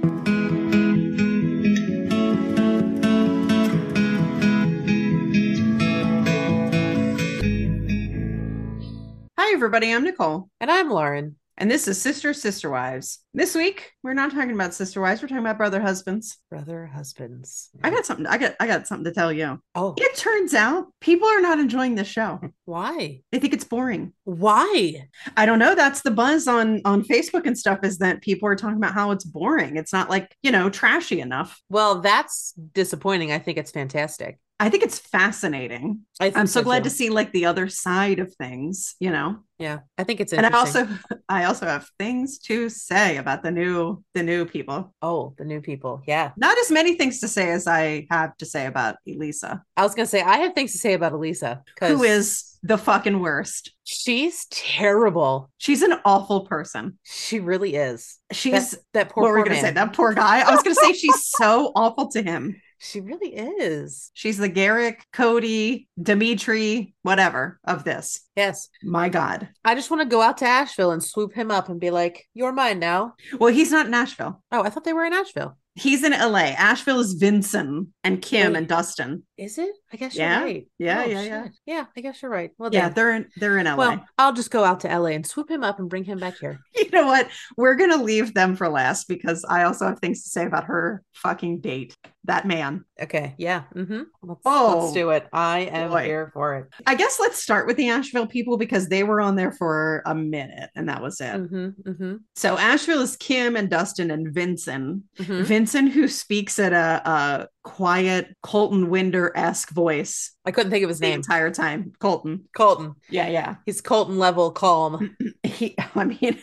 Hi, everybody. I'm Nicole, And I'm Lauren. and this is Sister Wives. This week, we're not talking about sister wives. We're talking about brother husbands. Brother husbands. I got something. I got something to tell you. Oh, It turns out people are not enjoying this show. why? They think it's boring. Why? I don't know. That's the buzz on Facebook and stuff. Is that people are talking about how it's boring. It's not like trashy enough. Well, that's disappointing. I think it's fantastic. I think it's fascinating. I I'm think so so glad to too. see like the other side of things. Yeah, I think it's And I interesting. also I also have things to say about the new people. Oh, the new people. Yeah. Not as many things to say as I have to say about Elisa, I was going to say, I have things to say about Elisa who because is the fucking worst. she's terrible. She's an awful person. She really is. That She's, that poor what were we poor going to say? man. That poor guy. I was going to say she's so awful to him. She really is. She's the Garrick, Cody, Dimitri, whatever of this. Yes. My God. I just want to go out to Asheville and swoop him up and be like, "You're mine now." Well, he's not in Nashville. Oh, I thought they were in Asheville. He's in LA. Asheville is Vincent and Kim and Wait, Dustin. is it? I guess you're Yeah. right. Yeah. Oh Yeah. Yeah. shit. Yeah, I guess you're right. Well, Yeah. damn. They're in LA. Well, I'll just go out to LA and swoop him up and bring him back here. You know what? We're gonna leave them for last because I also have things to say about her fucking date. That man. Okay. Yeah. Mm-hmm. Let's Oh do it. I am boy. here for it. I guess let's start with the Asheville people because they were on there for a minute and that was it. Mm-hmm. Mm-hmm. So Asheville is Kim and Dustin and Vincent. Mm-hmm. Vincent, who speaks at a quiet Colton Winder-esque voice I couldn't think of his the name. entire time. Colton. Colton. Yeah, yeah. He's Colton level calm. I mean,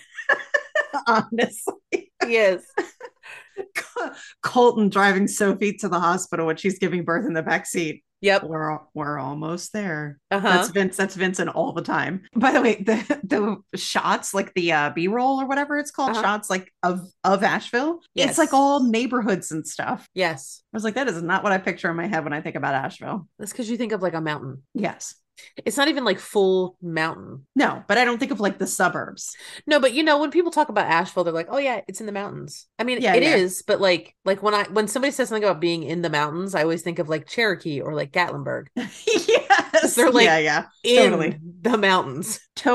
honestly. He is. Colton driving Sophie to the hospital when she's giving birth in the back seat. Yep. We're almost there. That's Uh-huh. Vince. That's Vincent all the time. By the way, the shots, like the B-roll or whatever it's called, Uh-huh. shots like of Asheville. It's like Yes. all neighborhoods and stuff. Yes. I was like, that is not what I picture in my head when I think about Asheville. That's because you think of like a mountain. Yes. It's not even like full mountain. No, but I don't think of like the suburbs. No, but when people talk about Asheville, they're like, "Oh yeah, it's in the mountains." I mean, Yeah, it yeah. is, but like when somebody says something about being in the mountains, I always think of like Cherokee or like Gatlinburg. Yes. They're Yeah, like yeah. Totally. in the mountains.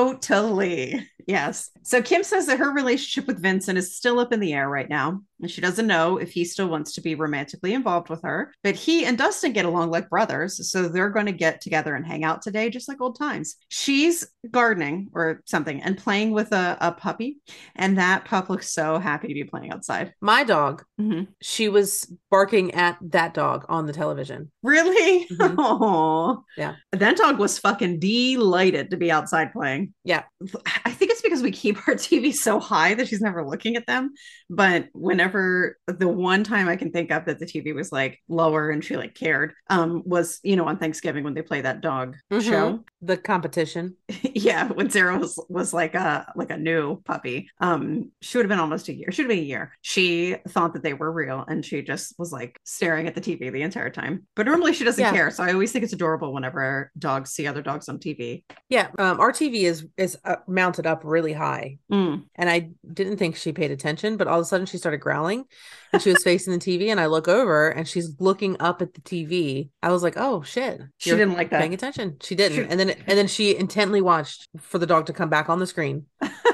Totally. Yes. So Kim says that her relationship with Vincent is still up in the air right now, and she doesn't know if he still wants to be romantically involved with her. But he and Dustin get along like brothers, so they're going to get together and hang out today, just like old times. She's gardening or something and playing with a puppy, and that pup looks so happy to be playing outside. My dog, Mhm. she was barking at that dog on the television. Really? Hmm. Oh, Yeah. that dog was fucking delighted to be outside playing. Yeah. I think it's because we keep our TV so high that she's never looking at them. But whenever the one time I can think of that the TV was like lower and she like cared, was on Thanksgiving when they play that dog Hmm. show. The competition. Yeah, when Sarah was like a new puppy. She would have been almost a year. Should have been a year. She thought that they were real and she just was like staring at the TV the entire time. But normally she doesn't Yeah. care. So I always think it's adorable whenever dogs see other dogs on TV. Yeah. Our TV is mounted up really high. Mm. And I didn't think she paid attention, but all of a sudden she started growling and she was facing the TV. And I look over and she's looking up at the TV. I was like, oh shit, She you're didn't like paying that. attention. She didn't. She, And then she intently watched for the dog to come back on the screen.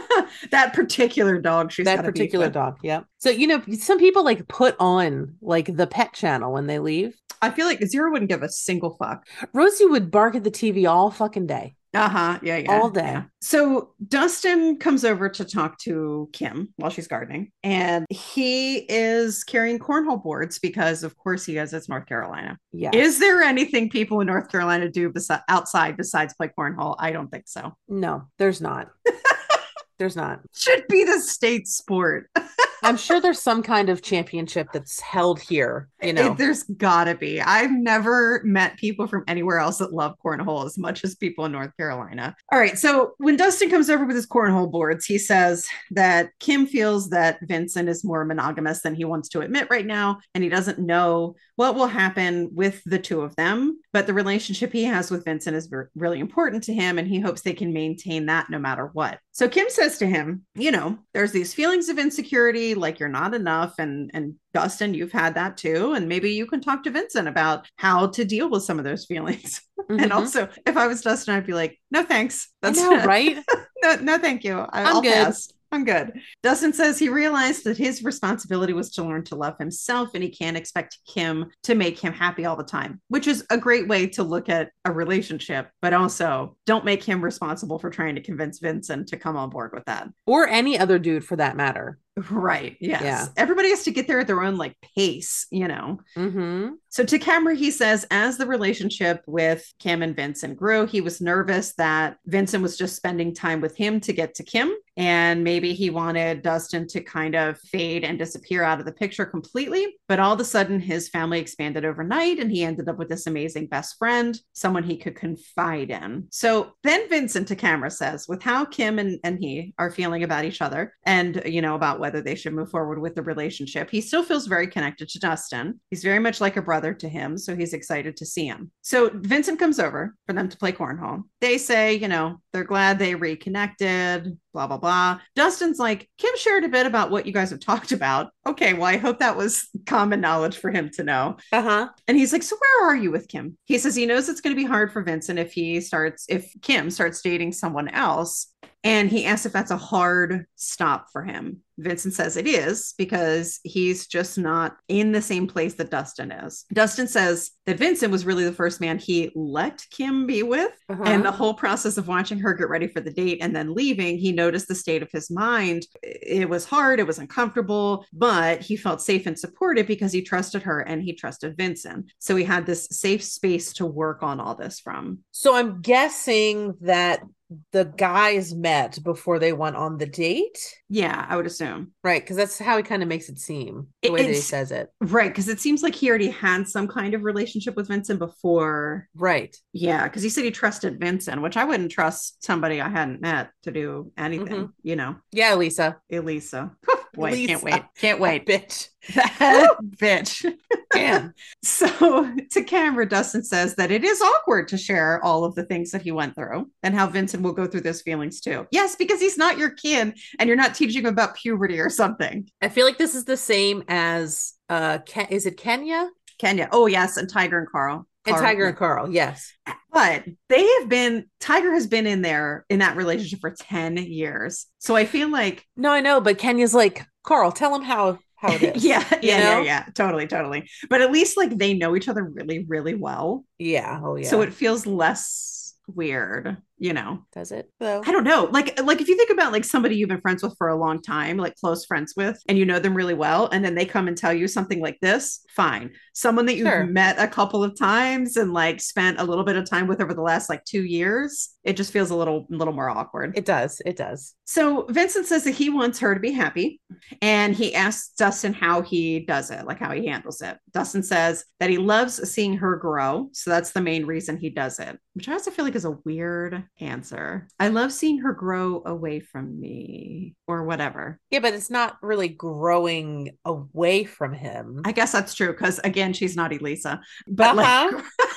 that particular dog she's That got a beef particular with. dog. Yeah. So, some people like put on like the pet channel when they leave. I feel like Zero wouldn't give a single fuck. Rosie would bark at the TV all fucking day, Uh-huh. Yeah, yeah. all day. Yeah. So Dustin comes over to talk to Kim while she's gardening, and he is carrying cornhole boards because of course he is. It's North Carolina. Yes. Is there anything people in North Carolina do outside besides play cornhole? I don't think so. No, there's not. There's not. Should be the state sport. I'm sure there's some kind of championship that's held here, There's gotta be. I've never met people from anywhere else that love cornhole as much as people in North Carolina. All right. So when Dustin comes over with his cornhole boards, he says that Kim feels that Vincent is more monogamous than he wants to admit right now. And he doesn't know what will happen with the two of them. But the relationship he has with Vincent is really important to him. And he hopes they can maintain that no matter what. So Kim says to him, there's these feelings of insecurity silly, like you're not enough. And Dustin, you've had that too. And maybe you can talk to Vincent about how to deal with some of those feelings. And Mm-hmm. also, if I was Dustin, I'd be like, no, thanks. I That's know, right? no, thank you. I'm I'll good. pass. I'm good. Dustin says he realized that his responsibility was to learn to love himself and he can't expect Kim to make him happy all the time, which is a great way to look at a relationship, but also don't make him responsible for trying to convince Vincent to come on board with that. Or any other dude for that matter. Right. Yes. Yeah. Everybody has to get there at their own like pace, you know. Mm-hmm. So to Cameron, he says, as the relationship with Kim and Vincent grew, he was nervous that Vincent was just spending time with him to get to Kim. And maybe he wanted Dustin to kind of fade and disappear out of the picture completely. But all of a sudden, his family expanded overnight and he ended up with this amazing best friend, someone he could confide in. So then Vincent to camera says, with how Kim and he are feeling about each other and, you know, about whether they should move forward with the relationship, he still feels very connected to Dustin. He's very much like a brother to him. So he's excited to see him. So Vincent comes over for them to play cornhole. They say, you know, they're glad they reconnected, blah, blah, blah. Dustin's like, Kim shared a bit about what you guys have talked about. Okay, well, I hope that was common knowledge for him to know. Uh-huh. And he's like, so where are you with Kim? He says he knows it's going to be hard for Vincent if Kim starts dating someone else. And he asks if that's a hard stop for him. Vincent says it is because he's just not in the same place that Dustin is. Dustin says that Vincent was really the first man he let Kim be with. Uh-huh. And the whole process of watching her get ready for the date and then leaving, he noticed the state of his mind. It was hard, it was uncomfortable, but he felt safe and supported because he trusted her and he trusted Vincent. So he had this safe space to work on all this from. So I'm guessing that the guys met before they went on the date. Yeah, I would assume. Right, because that's how he kind of makes it seem, the way that he says it. Right, because it seems like he already had some kind of relationship with Vincent before. Right. Yeah, because he said he trusted Vincent, which I wouldn't trust somebody I hadn't met to do anything, you know. Yeah, Lisa. Elisa. Boy, Lisa. can't wait. Can't wait. Bitch. That bitch. Man. So to camera, Dustin says that it is awkward to share all of the things that he went through and how Vincent will go through those feelings too. Yes, because he's not your kid and you're not teaching him about puberty or something. I feel like this is the same as is it Kenya? Kenya. Oh, yes. And Tiger and Carl. And Tiger and Carl, yes. But Tiger has been in that relationship for 10 years. So I feel like. No, I know, but Kenya's like, Carl, tell him how it is. Yeah. Totally. But at least like they know each other really, really well. Yeah. Oh, yeah. So it feels less weird, you know. Does it though? I don't know. Like if you think about like somebody you've been friends with for a long time, like close friends with, and you know them really well, and then they come and tell you something like this, fine. Someone that you've met a couple of times and like spent a little bit of time with over the last like 2 years, it just feels a little more awkward. It does. So Vincent says that he wants her to be happy, and he asks Dustin how he does it, like how he handles it. Dustin says that he loves seeing her grow, so that's the main reason he does it, which I also feel like is a weird answer. I love seeing her grow away from me or whatever. Yeah, but it's not really growing away from him. I guess that's true because again, she's not Elisa, but like.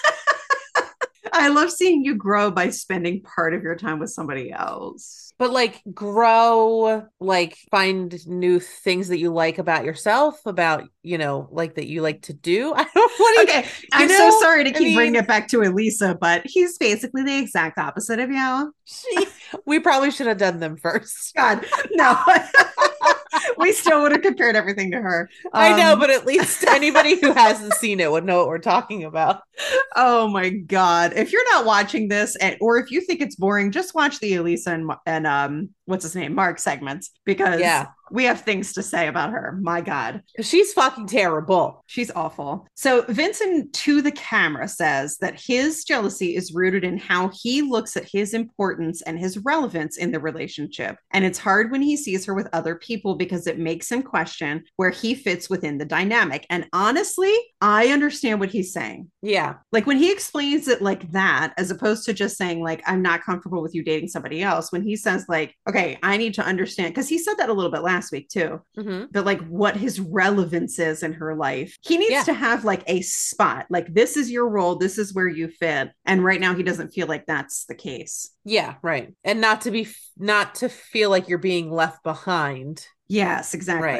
I love seeing you grow by spending part of your time with somebody else. But like grow, like find new things that you like about yourself, about, you know, like that you like to do. I don't want to. Okay, I'm so sorry to keep bringing it back to Elisa, but he's basically the exact opposite of you. We probably should have done them first. God, no. We still would have compared everything to her. I know, but at least anybody who hasn't seen it would know what we're talking about. Oh my God. If you're not watching this or if you think it's boring, just watch the Elisa and what's his name? Mark segments because we have things to say about her. My God. She's fucking terrible. She's awful. So Vincent to the camera says that his jealousy is rooted in how he looks at his importance and his relevance in the relationship. And it's hard when he sees her with other people because it makes him question where he fits within the dynamic. And honestly, I understand what he's saying. Yeah. Like when he explains it like that, as opposed to just saying like, I'm not comfortable with you dating somebody else. When he says like, okay, I need to understand, because he said that a little bit last week too, but like what his relevance is in her life. He needs to have like a spot, like this is your role. This is where you fit. And right now he doesn't feel like that's the case. Yeah. Right. And not to feel like you're being left behind. Yes, exactly. Right.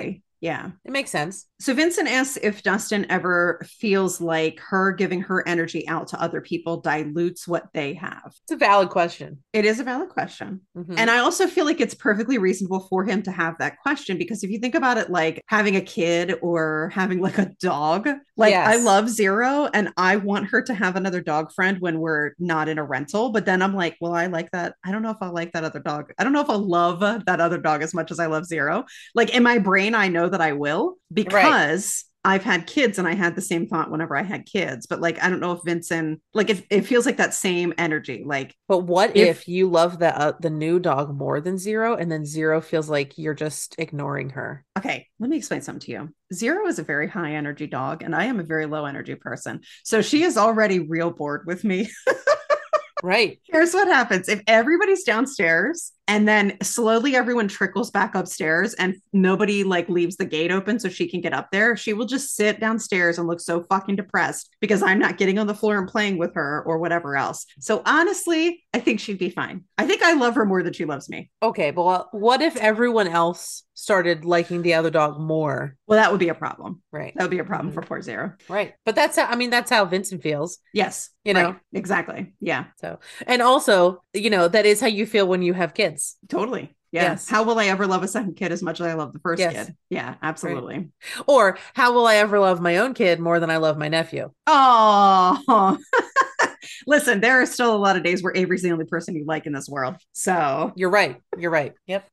Yeah. It makes sense. So Vincent asks if Dustin ever feels like her giving her energy out to other people dilutes what they have. It's a valid question. It is a valid question. Mhm. And I also feel like it's perfectly reasonable for him to have that question, because if you think about it, like having a kid or having like a dog, like I Yes. love Zero and I want her to have another dog friend when we're not in a rental. But then I'm like, well, I like that. I don't know if I'll like that other dog. I don't know if I'll love that other dog as much as I love Zero. Like in my brain, I know that I will, Right. because I've had kids and I had the same thought whenever I had kids. But like, I don't know if Vincent, like, if it feels like that same energy. Like, But what if you love the new dog more than Zero, and then Zero feels like you're just ignoring her? okay, let me explain something to you. Zero is a very high energy dog, and I am a very low energy person. So she is already real bored with me. Right. Here's what happens if everybody's downstairs and then slowly everyone trickles back upstairs and nobody like leaves the gate open so she can get up there. She will just sit downstairs and look so fucking depressed because I'm not getting on the floor and playing with her or whatever else. So honestly, I think she'd be fine. I think I love her more than she loves me. Okay, but what if everyone else started liking the other dog more? Well, that would be a problem. Right. That would be a problem Mhm. for poor Zero. Right. But that's how Vincent feels. Yes. You know? Right. Exactly. Yeah. So, and also, that is how you feel when you have kids. Totally. Yeah. Yes. How will I ever love a second kid as much as I love the first Yes. kid? Yeah, absolutely. Right. Or how will I ever love my own kid more than I love my nephew? Oh, listen, there are still a lot of days where Avery's the only person you like in this world. So You're right. You're right. Yep.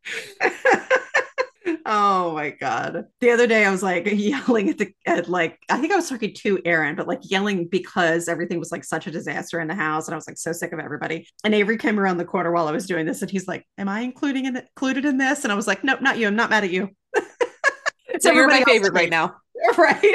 oh my God. The other day I was like yelling at like, I think I was talking to Aaron, but like yelling because everything was like such a disaster in the house. And I was like so sick of everybody. And Avery came around the corner while I was doing this and he's like, am I included in this? And I was like, nope, not you. I'm not mad at you. So you're my favorite right now. Right.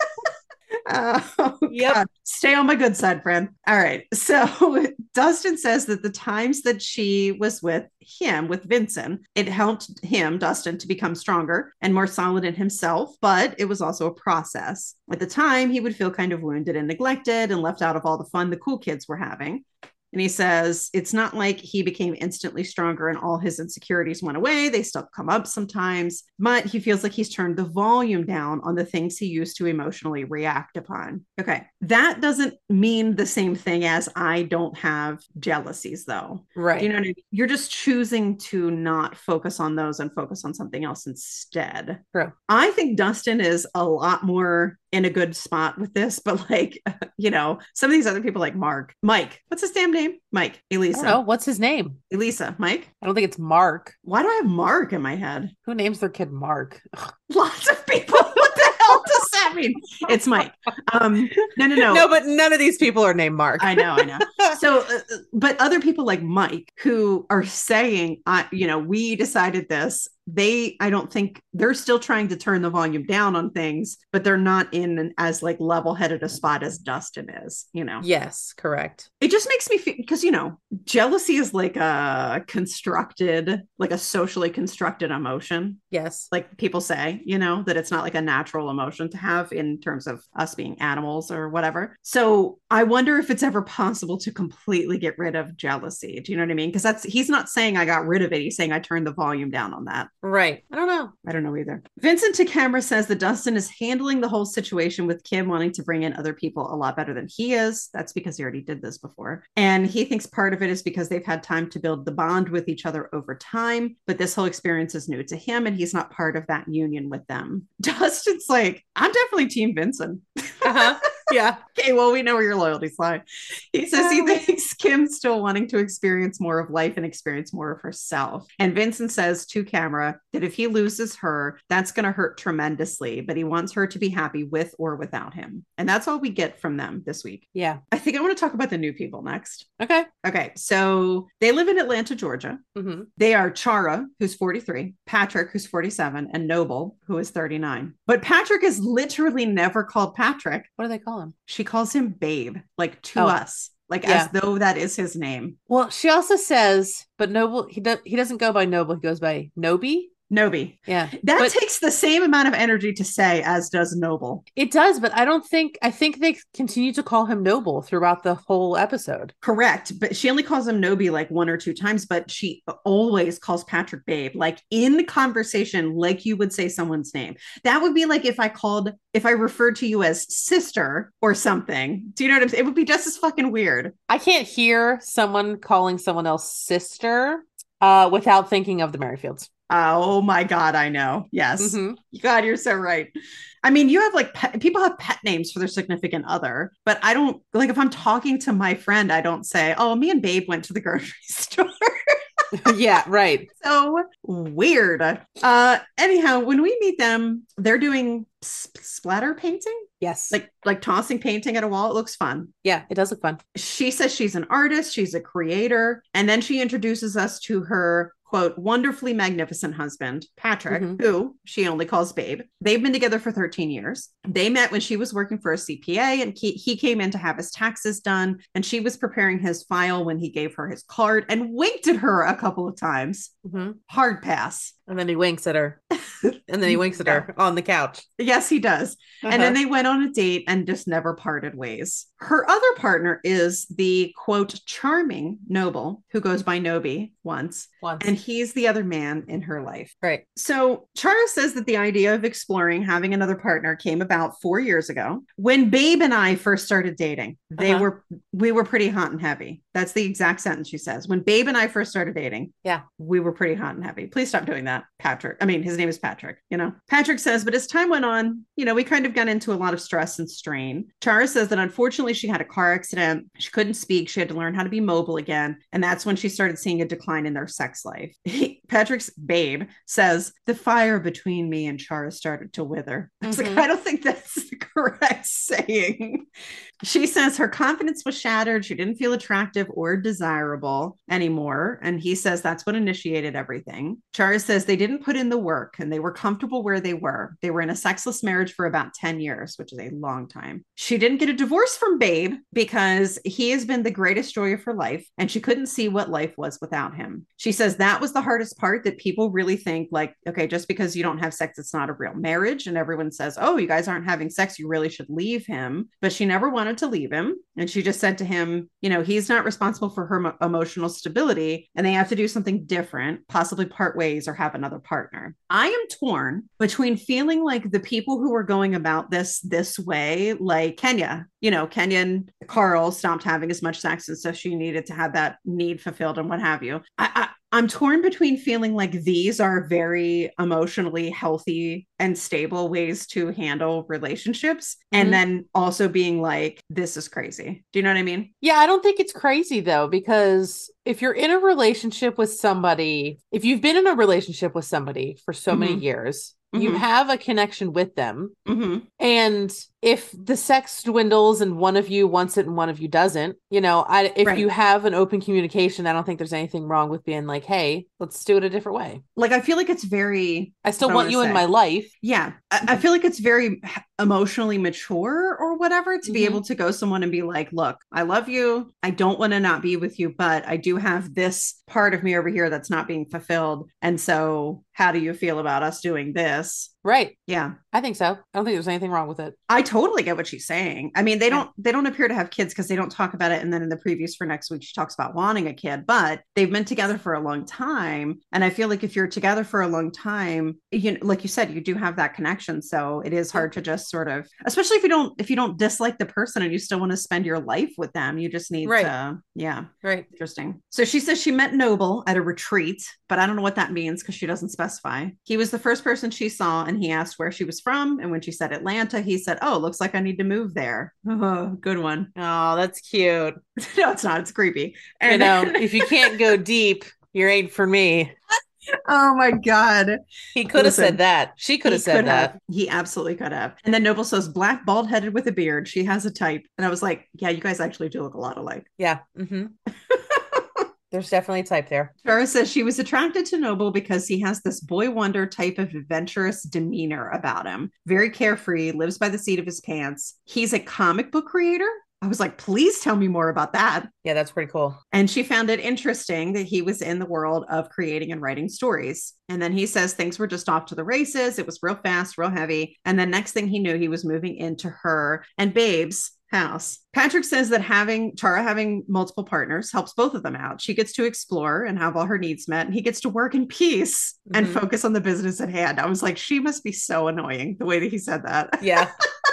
Oh, yep. God. Stay on my good side, friend. All right. So Dustin says that the times that she was with Vincent, it helped him, Dustin, to become stronger and more solid in himself, but it was also a process. At the time, he would feel kind of wounded and neglected and left out of all the fun the cool kids were having. And he says, it's not like he became instantly stronger and all his insecurities went away. They still come up sometimes, but he feels like he's turned the volume down on the things he used to emotionally react upon. Okay. That doesn't mean the same thing as I don't have jealousies, though. Right. Do you know what I mean? You're just choosing to not focus on those and focus on something else instead. True. I think Dustin is a lot more in a good spot with this, but like, some of these other people like Mike, what's his damn name? Mike, Elisa. I don't know. What's his name? Elisa, Mike? I don't think it's Mark. Why do I have Mark in my head? Who names their kid Mark? Lots of people. What the hell does that mean? It's Mike. No. No, but none of these people are named Mark. I know. So, but other people like Mike who are saying, we decided this. I don't think they're still trying to turn the volume down on things, but they're not in as like level-headed a spot as Dustin is, Yes, correct. It just makes me feel, because, jealousy is like a socially constructed emotion. Yes. Like people say, that it's not like a natural emotion to have in terms of us being animals or whatever. So I wonder if it's ever possible to completely get rid of jealousy. Do you know what I mean? Because he's not saying I got rid of it. He's saying I turned the volume down on that. Right. I don't know either. Vincent to camera says that Dustin is handling the whole situation with Kim wanting to bring in other people a lot better than he is. That's because he already did this before. And he thinks part of it is because they've had time to build the bond with each other over time. But this whole experience is new to him and he's not part of that union with them. Dustin's like, I'm definitely Team Vincent. Uh-huh. Yeah. Okay, well, we know where your loyalties lie. He says he thinks Kim's still wanting to experience more of life and experience more of herself. And Vincent says to camera that if he loses her, that's going to hurt tremendously, but he wants her to be happy with or without him. And that's all we get from them this week. Yeah. I think I want to talk about the new people next. Okay. So they live in Atlanta, Georgia. Mm-hmm. They are Chara, who's 43, Patrick, who's 47, and Noble, who is 39. But Patrick is literally never called Patrick. What do they call him? She calls him Babe, like to us, like as though that is his name. Well, she also says, but Noble, he doesn't go by Noble. He goes by Nobi. Nobi. Yeah. That But takes the same amount of energy to say as does Noble. it does, but I think they continue to call him Noble throughout the whole episode. Correct. But she only calls him Nobi like one or two times, but she always calls Patrick Babe, like in the conversation, like you would say someone's name. That would be like if I referred to you as sister or something. Do you know what I'm saying? It would be just as fucking weird. I can't hear someone calling someone else sister without thinking of the Merrifields. Oh my God, I know. Yes. Mm-hmm. God, you're so right. I mean, you have like people have pet names for their significant other, but I don't like if I'm talking to my friend, I don't say, oh, me and Babe went to the grocery store. Yeah, right. So weird. Anyhow, when we meet them, they're doing splatter painting. Yes. Like tossing painting at a wall. It looks fun. Yeah, it does look fun. She says she's an artist, she's a creator, and then she introduces us to her quote, wonderfully magnificent husband, Patrick, who she only calls Babe. They've been together for 13 years. They met when she was working for a CPA and he came in to have his taxes done. And she was preparing his file when he gave her his card and winked at her a couple of times. Hard pass. And then he winks at her. And then he winks at her on the couch. Yes, he does. And then they went on a date and just never parted ways. Her other partner is the quote, charming Noble, who goes by Nobi once. And he's the other man in her life. Right. So Chara says that the idea of exploring having another partner came about 4 years ago. When Babe and I first started dating, we were pretty hot and heavy. That's the exact sentence she says. When Babe and I first started dating, we were pretty hot and heavy. Please stop doing that, Patrick. I mean, his name is Patrick, you know. Patrick says, but as time went on, you know, we kind of got into a lot of stress and strain. Chara says that unfortunately she had a car accident. She couldn't speak. She had to learn how to be mobile again. And that's when she started seeing a decline in their sex life. Patrick's Babe says, the fire between me and Chara started to wither. I was like, I don't think that's the correct saying. She says her confidence was shattered. She didn't feel attractive or desirable anymore. And he says that's what initiated everything. Chara says they didn't put in the work and they were comfortable where they were. They were in a sexless marriage for about 10 years, which is a long time. She didn't get a divorce from Babe because he has been the greatest joy of her life and she couldn't see what life was without him. She says that was the hardest part, that people really think like, okay, just because you don't have sex, it's not a real marriage. And everyone says, oh, you guys aren't having sex, you really should leave him. But she never wanted to leave him. And she just said to him, you know, he's not responsible for her emotional stability and they have to do something different, possibly part ways or have another partner. I am torn between feeling like the people who were going about this way, like Kenya, you know, Kenya and Carl stopped having as much sex and so she needed to have that need fulfilled and what have you. I'm torn between feeling like these are very emotionally healthy and stable ways to handle relationships and then also being like, this is crazy. Do you know what I mean? Yeah, I don't think it's crazy though, because if you're in a relationship with somebody, if you've been in a relationship with somebody for so many years, you have a connection with them. And if the sex dwindles and one of you wants it and one of you doesn't, you know, if you have an open communication, I don't think there's anything wrong with being like, hey, let's do it a different way. Like, I feel like it's very, I still want you in my life. Yeah. I feel like it's very emotionally mature or whatever to be able to go someone and be like, look, I love you. I don't want to not be with you, but I do have this part of me over here that's not being fulfilled. And so how do you feel about us doing this? Right. Yeah. I think so. I don't think there's anything wrong with it. I totally get what she's saying. I mean, they don't appear to have kids because they don't talk about it. And then in the previews for next week, she talks about wanting a kid, but they've been together for a long time. And I feel like if you're together for a long time, you know, like you said, you do have that connection. So it is hard to just sort of, especially if you don't dislike the person and you still want to spend your life with them, you just need to, Right. Interesting. So she says she met Noble at a retreat, but I don't know what that means because she doesn't specify. He was the first person she saw and he asked where she was from. And when she said Atlanta, he said, oh, looks like I need to move there. Oh, good one. Oh, that's cute. No, it's not. It's creepy. And you know, if you can't go deep, you ain't for me. Oh my God. He could have said that. She could have said that. He absolutely could have. And then Noble says, black, bald headed with a beard. She has a type. And I was like, yeah, you guys actually do look a lot alike. Yeah. There's definitely a type there. Chara says she was attracted to Noble because he has this boy wonder type of adventurous demeanor about him. Very carefree, lives by the seat of his pants. He's a comic book creator. I was like, please tell me more about that. Yeah, that's pretty cool. And she found it interesting that he was in the world of creating and writing stories. And then he says things were just off to the races. It was real fast, real heavy. And then next thing he knew, he was moving into her and Babe's house. Patrick says that Tara having multiple partners helps both of them out. She gets to explore and have all her needs met, and he gets to work in peace and focus on the business at hand. I was like, she must be so annoying the way that he said that. Yeah.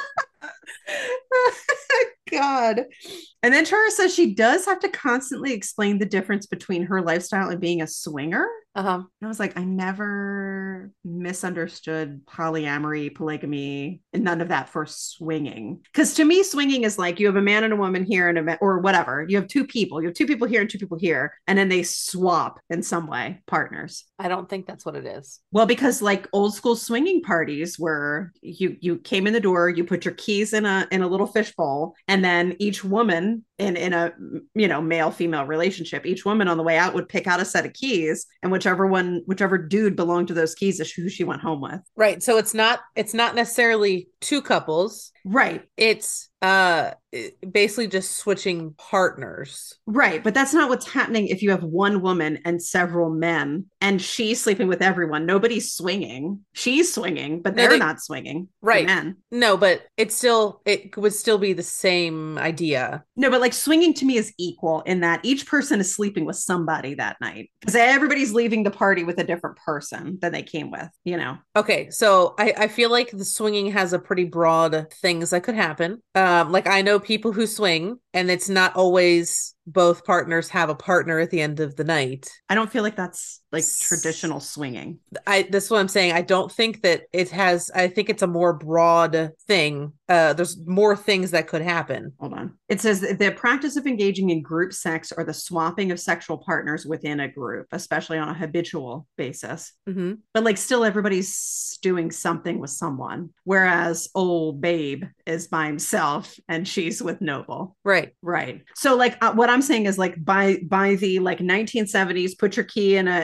God. And then Tara says she does have to constantly explain the difference between her lifestyle and being a swinger. And I was like, I never misunderstood polyamory, polygamy, and none of that for swinging. Because to me, swinging is like you have a man and a woman here and or whatever. You have two people. You have two people here and two people here, and then they swap in some way, partners. I don't think that's what it is. Well, because like old school swinging parties where you came in the door, you put your keys in a little fishbowl, and then each woman in a male female relationship, each woman on the way out would pick out a set of keys, and whichever dude belonged to those keys is who she went home with. Right. So it's not necessarily two couples. Right. It's basically just switching partners. Right. But that's not what's happening if you have one woman and several men and she's sleeping with everyone. Nobody's swinging. She's swinging, but they're not swinging. Right. Men. No, but it would still be the same idea. No, but like swinging to me is equal in that each person is sleeping with somebody that night because everybody's leaving the party with a different person than they came with, Okay. So I feel like the swinging has a pretty broad things that could happen. Like I know people who swing and it's not always both partners have a partner at the end of the night. I don't feel like that's like traditional swinging. That's what I'm saying. I don't think that it has, I think it's a more broad thing. There's more things that could happen. Hold on. It says the practice of engaging in group sex or the swapping of sexual partners within a group, especially on a habitual basis. Mm-hmm. But like still everybody's doing something with someone. Whereas old Babe is by himself and she's with Noble. Right. Right. So like what I'm saying is like by the like 1970s, put your key in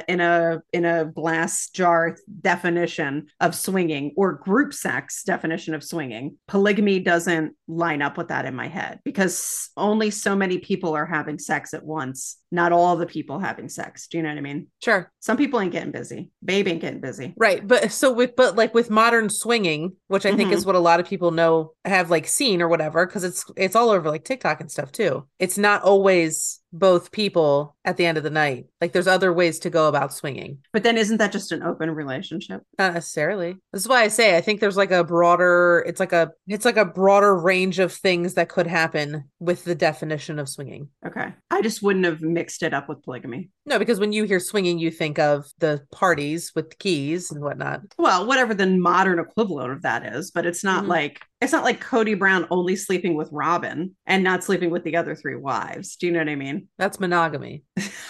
a glass jar definition of swinging or group sex definition of swinging. Polygamy doesn't line up with that in my head because only so many people are having sex at once. Not all the people having sex. Do you know what I mean? Sure. Some people ain't getting busy. Babe ain't getting busy. Right. But with modern swinging, which I think is what a lot of people know, have like seen or whatever, because it's all over like TikTok and stuff too. It's not always both people at the end of the night. Like there's other ways to go about swinging. But then isn't that just an open relationship? Not necessarily. This is why I say I think there's like a broader, it's like a broader range of things that could happen with the definition of swinging. Okay. I just wouldn't have mixed it up with polygamy. No, because when you hear swinging, you think of the parties with the keys and whatnot. Well, whatever the modern equivalent of that is, but it's not like Cody Brown only sleeping with Robin and not sleeping with the other three wives. Do you know what I mean? That's monogamy.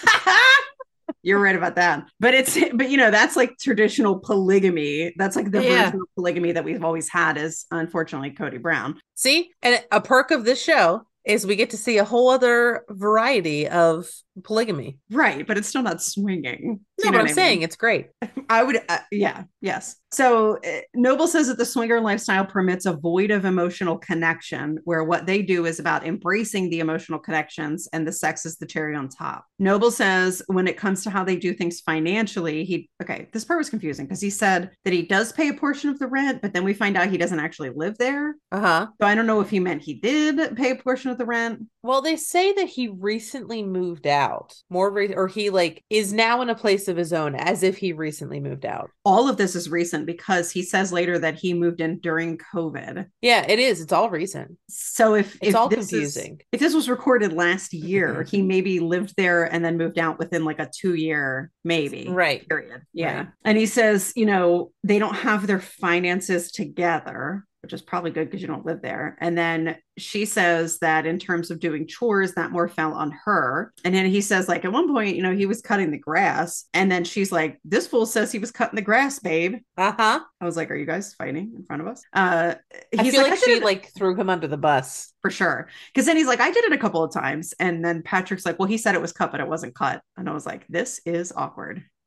You're right about that. But that's like traditional polygamy. That's like the version of polygamy that we've always had is unfortunately Cody Brown. See, and a perk of this show is we get to see a whole other variety of polygamy. Right, but it's still not swinging. No, but I'm saying it's great. I would, yes. So Noble says that the swinger lifestyle permits a void of emotional connection, where what they do is about embracing the emotional connections and the sex is the cherry on top. Noble says when it comes to how they do things financially, this part was confusing because he said that he does pay a portion of the rent, but then we find out he doesn't actually live there. So I don't know if he meant he did pay a portion of the rent. Well, they say that he recently moved out or he like is now in a place of his own as if he recently moved out. All of this is recent because he says later that he moved in during COVID. Yeah, it is. It's all recent. So if all this confusing. If this was recorded last year, he maybe lived there and then moved out within like a 2-year maybe period. Yeah. Right. And he says, they don't have their finances together, which is probably good because you don't live there. And then she says that in terms of doing chores, that more fell on her. And then he says, like, at one point, he was cutting the grass. And then she's like, this fool says he was cutting the grass, babe. I was like, are you guys fighting in front of us? I feel like she threw him under the bus. For sure. Because then he's like, I did it a couple of times. And then Patrick's like, well, he said it was cut, but it wasn't cut. And I was like, this is awkward.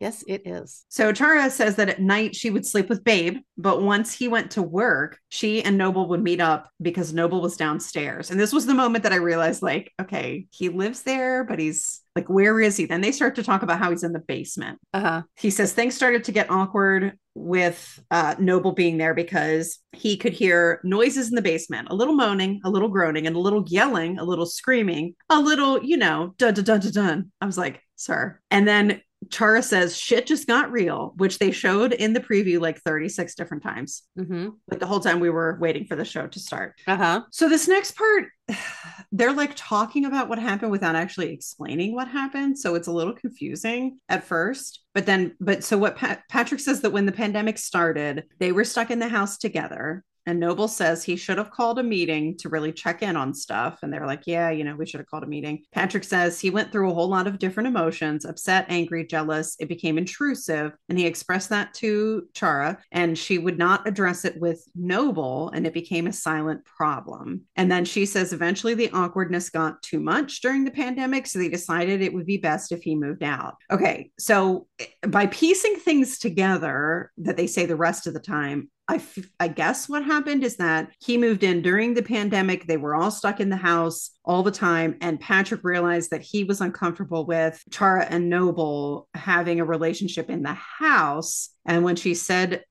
Yes, it is. So Chara says that at night she would sleep with Babe, but once he went to work, she and Noble would meet up because Noble was downstairs. And this was the moment that I realized, like, okay, he lives there, but he's like, where is he? Then they start to talk about how he's in the basement. He says things started to get awkward with Noble being there because he could hear noises in the basement, a little moaning, a little groaning, and a little yelling, a little screaming, a little, dun dun dun dun dun. I was like, sir. And then Chara says shit just got real, which they showed in the preview like 36 different times. Like the whole time we were waiting for the show to start. So this next part, they're like talking about what happened without actually explaining what happened. So it's a little confusing at first. But so what Patrick says that when the pandemic started, they were stuck in the house together. And Noble says he should have called a meeting to really check in on stuff. And they're like, yeah, we should have called a meeting. Patrick says he went through a whole lot of different emotions, upset, angry, jealous. It became intrusive. And he expressed that to Chara, and she would not address it with Noble. And it became a silent problem. And then she says eventually the awkwardness got too much during the pandemic. So they decided it would be best if he moved out. Okay. So by piecing things together that they say the rest of the time, I guess what happened is that he moved in during the pandemic. They were all stuck in the house all the time. And Patrick realized that he was uncomfortable with Chara and Noble having a relationship in the house. And when he said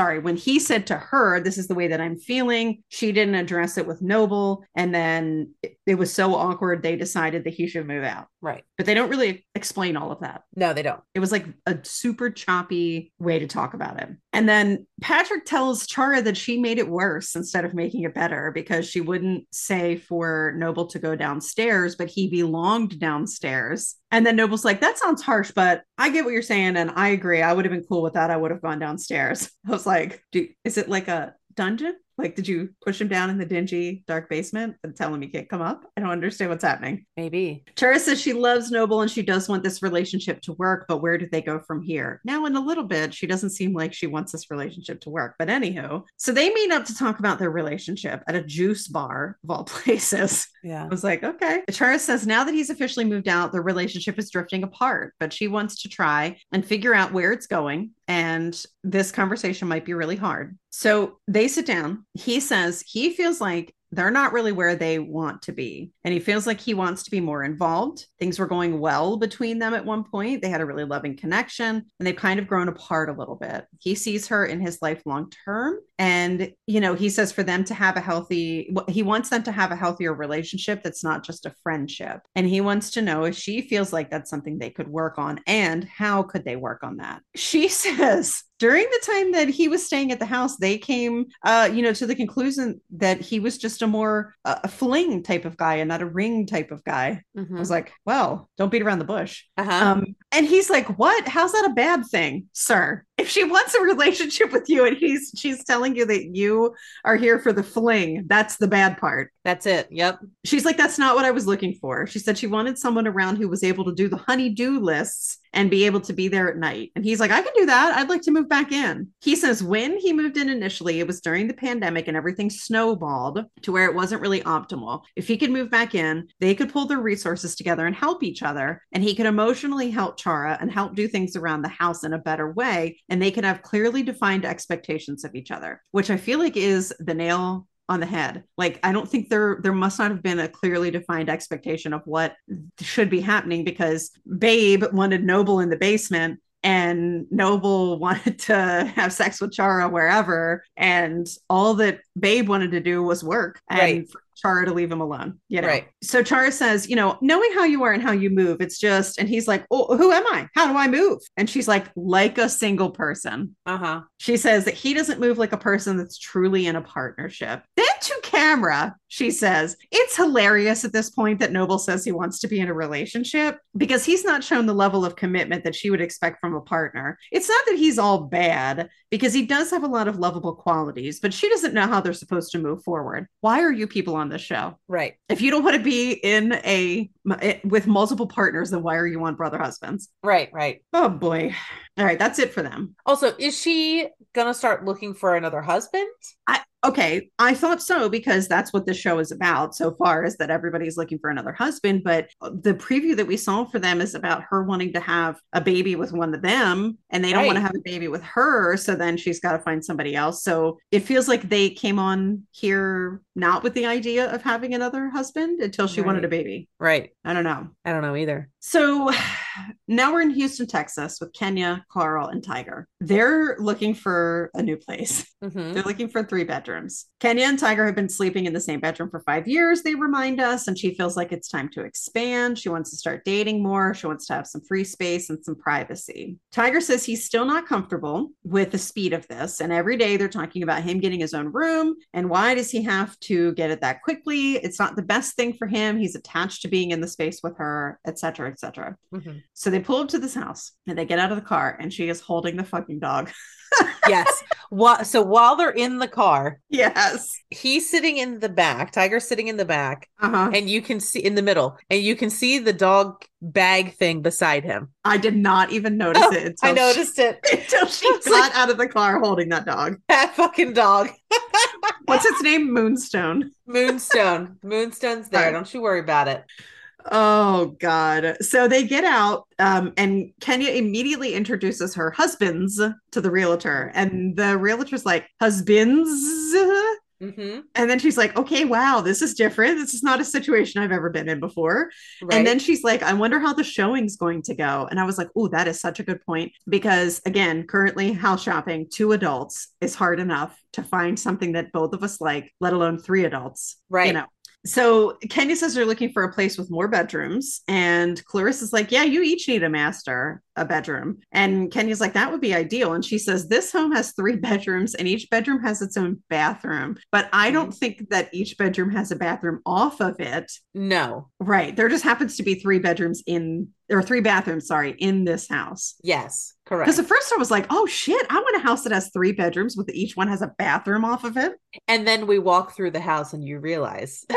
to her, this is the way that I'm feeling, she didn't address it with Noble. And then it was so awkward, they decided that he should move out. Right. But they don't really explain all of that. No, they don't. It was like a super choppy way to talk about it. And then Patrick tells Chara that she made it worse instead of making it better because she wouldn't say for Noble to go downstairs, but he belonged downstairs. And then Noble's like, that sounds harsh, but I get what you're saying. And I agree. I would have been cool with that. I would have gone downstairs. I was like, is it like a dungeon? Like, did you push him down in the dingy, dark basement and tell him he can't come up? I don't understand what's happening. Maybe. Chara says she loves Noble and she does want this relationship to work, but where did they go from here? Now, in a little bit, she doesn't seem like she wants this relationship to work. But anywho, so they meet up to talk about their relationship at a juice bar of all places. Yeah. I was like, okay. Chara says now that he's officially moved out, the relationship is drifting apart, but she wants to try and figure out where it's going. And this conversation might be really hard. So they sit down. He says he feels like they're not really where they want to be. And he feels like he wants to be more involved. Things were going well between them at one point. They had a really loving connection and they've kind of grown apart a little bit. He sees her in his life long term. And, he says for them to have he wants them to have a healthier relationship that's not just a friendship. And he wants to know if she feels like that's something they could work on and how could they work on that. She says, during the time that he was staying at the house, they came, to the conclusion that he was just a more a fling type of guy and not a ring type of guy. I was like, well, don't beat around the bush. And he's like, what? How's that a bad thing, sir? If she wants a relationship with you and she's telling you that you are here for the fling, that's the bad part. That's it. Yep. She's like, that's not what I was looking for. She said she wanted someone around who was able to do the honey-do lists and be able to be there at night. And he's like, I can do that. I'd like to move back in. He says when he moved in initially, it was during the pandemic and everything snowballed to where it wasn't really optimal. If he could move back in, they could pull their resources together and help each other. And he could emotionally help Chara and help do things around the house in a better way. And they could have clearly defined expectations of each other, which I feel like is the nail on the head. Like, I don't think there must not have been a clearly defined expectation of what should be happening because Babe wanted Noble in the basement and Noble wanted to have sex with Chara wherever. And all that Babe wanted to do was work. And for Chara to leave him alone, Right. So Chara says, knowing how you are and how you move, it's just, and he's like, oh, who am I? How do I move? And she's like a single person. She says that he doesn't move like a person that's truly in a partnership. Then to camera, she says, it's hilarious at this point that Noble says he wants to be in a relationship because he's not shown the level of commitment that she would expect from a partner. It's not that he's all bad because he does have a lot of lovable qualities, but she doesn't know how they're supposed to move forward. Why are you people on this show? Right. If you don't want to be with multiple partners, then why are you on Brother Husbands? Right. Oh boy. All right, that's it for them. Also, is she gonna start looking for another husband? Okay, I thought so because that's what the show is about so far, is that everybody's looking for another husband. But the preview that we saw for them is about her wanting to have a baby with one of them, and they don't want to Right. have a baby with her. So then she's got to find somebody else. So it feels like they came on here not with the idea of having another husband until she wanted a Right. baby. Right. I don't know. I don't know either. So now we're in Houston, Texas with Kenya, Carl, and Tiger. They're looking for a new place. They're looking for 3 bedrooms. Kenya and Tiger have been sleeping in the same bedroom for 5 years, they remind us, and she feels like it's time to expand. She wants to start dating more. She wants to have some free space and some privacy. Tiger says he's still not comfortable with the speed of this, and every day they're talking about him getting his own room, and why does he have to get it that quickly? It's not the best thing for him. He's attached to being in the space with her, etc., etc. So they pull up to this house and they get out of the car, and she is holding the fucking dog. Yes. So while they're in the car, yes, he's sitting in the back, Tiger's sitting in the back, uh-huh. and you can see in the middle, and you can see the dog bag thing beside him. I did not even notice it. I noticed it until she got out of the car holding that dog. That fucking dog. What's its name? Moonstone. Moonstone's there. Don't you worry about it. Oh God. So they get out, and Kenya immediately introduces her husbands to the realtor, and the realtor's like, husbands? And then she's like, okay, wow, this is different. This is not a situation I've ever been in before. Right. And then she's like, I wonder how the showing's going to go. And I was like, oh, that is such a good point. Because again, currently house shopping, 2 adults is hard enough to find something that both of us like, let alone 3 adults. Right. You know. So Kenya says they're looking for a place with more bedrooms. And Clarissa's like, yeah, you each need a bedroom. And Kenya's like, that would be ideal. And she says, this home has 3 bedrooms and each bedroom has its own bathroom. But I don't think that each bedroom has a bathroom off of it. No. Right. There just happens to be 3 bathrooms, in this house. Yes. Correct. Because at first I was like, oh shit, I want a house that has 3 bedrooms with each one has a bathroom off of it. And then we walk through the house and you realize.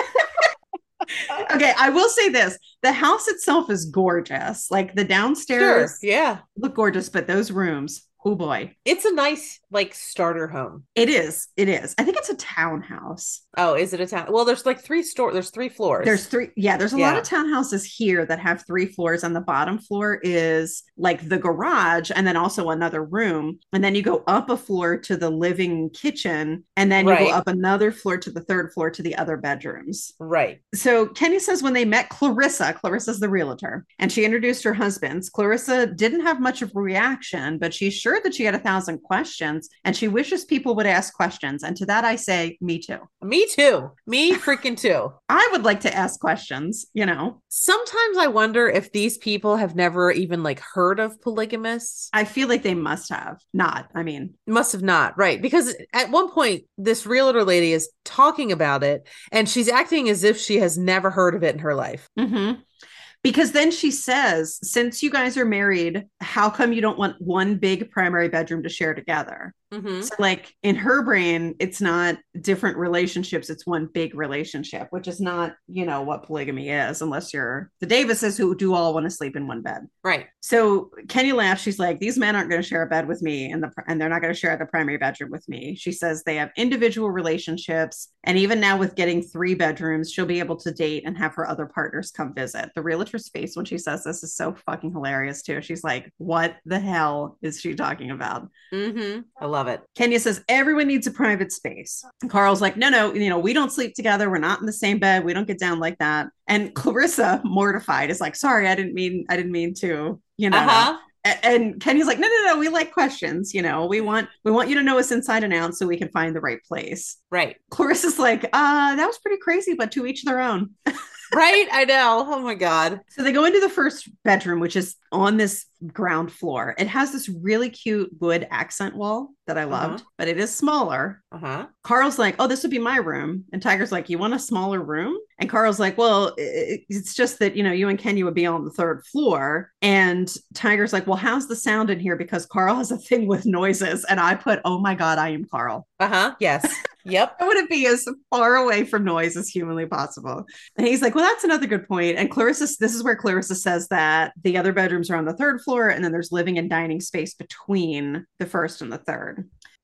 Okay, I will say this. The house itself is gorgeous. Like the downstairs look gorgeous, but those rooms, oh boy. It's a nice like starter home. It is. I think it's a townhouse. Oh, is it a town? Well, there's like 3 there's 3 floors. There's 3. Yeah, there's a lot of townhouses here that have 3 floors, and the bottom floor is like the garage and then also another room. And then you go up a floor to the living kitchen, and then you go up another floor to the 3rd floor to the other bedrooms. Right. So Kenny says when they met Clarissa's the realtor, and she introduced her husbands, Clarissa didn't have much of a reaction, but she's sure that she had 1,000 questions, and she wishes people would ask questions. And to that I say, me too. Me too. Me freaking too. I would like to ask questions, you know. Sometimes I wonder if these people have never even like heard of polygamists. I feel like they must have not. Must have not. Right. Because at one point, this realtor lady is talking about it and she's acting as if she has never heard of it in her life. Mm-hmm. Because then she says, since you guys are married, how come you don't want one big primary bedroom to share together? Mm-hmm. So like in her brain, it's not different relationships. It's one big relationship, which is not, what polygamy is, unless you're the Davises who do all want to sleep in one bed. Right. So Kenya laughs. She's like, these men aren't going to share a bed with me, and they're not going to share the primary bedroom with me. She says they have individual relationships. And even now with getting 3 bedrooms, she'll be able to date and have her other partners come visit. The realtor's face when she says this is so fucking hilarious too. She's like, what the hell is she talking about? Mm-hmm. I love it. Kenya says everyone needs a private space. And Carl's like, no, we don't sleep together. We're not in the same bed. We don't get down like that. And Clarissa, mortified, is like, sorry, I didn't mean to, Uh-huh. And Kenya's like, no, we like questions. We want you to know us inside and out so we can find the right place. Right. Clarissa's like, that was pretty crazy, but to each their own. Right. I know. Oh my God. So they go into the first bedroom, which is on this ground floor. It has this really cute wood accent wall that I loved, but it is smaller. Carl's like, oh, this would be my room. And Tiger's like, you want a smaller room? And Carl's like, well, it's just that, you and Kenya would be on the 3rd floor. And Tiger's like, well, how's the sound in here? Because Carl has a thing with noises. And I put, oh my God, I am Carl. Yes. Yep. I want to be as far away from noise as humanly possible. And he's like, well, that's another good point. And this is where Clarissa says that the other bedrooms are on the 3rd floor, and then there's living and dining space between the 1st and the 3rd.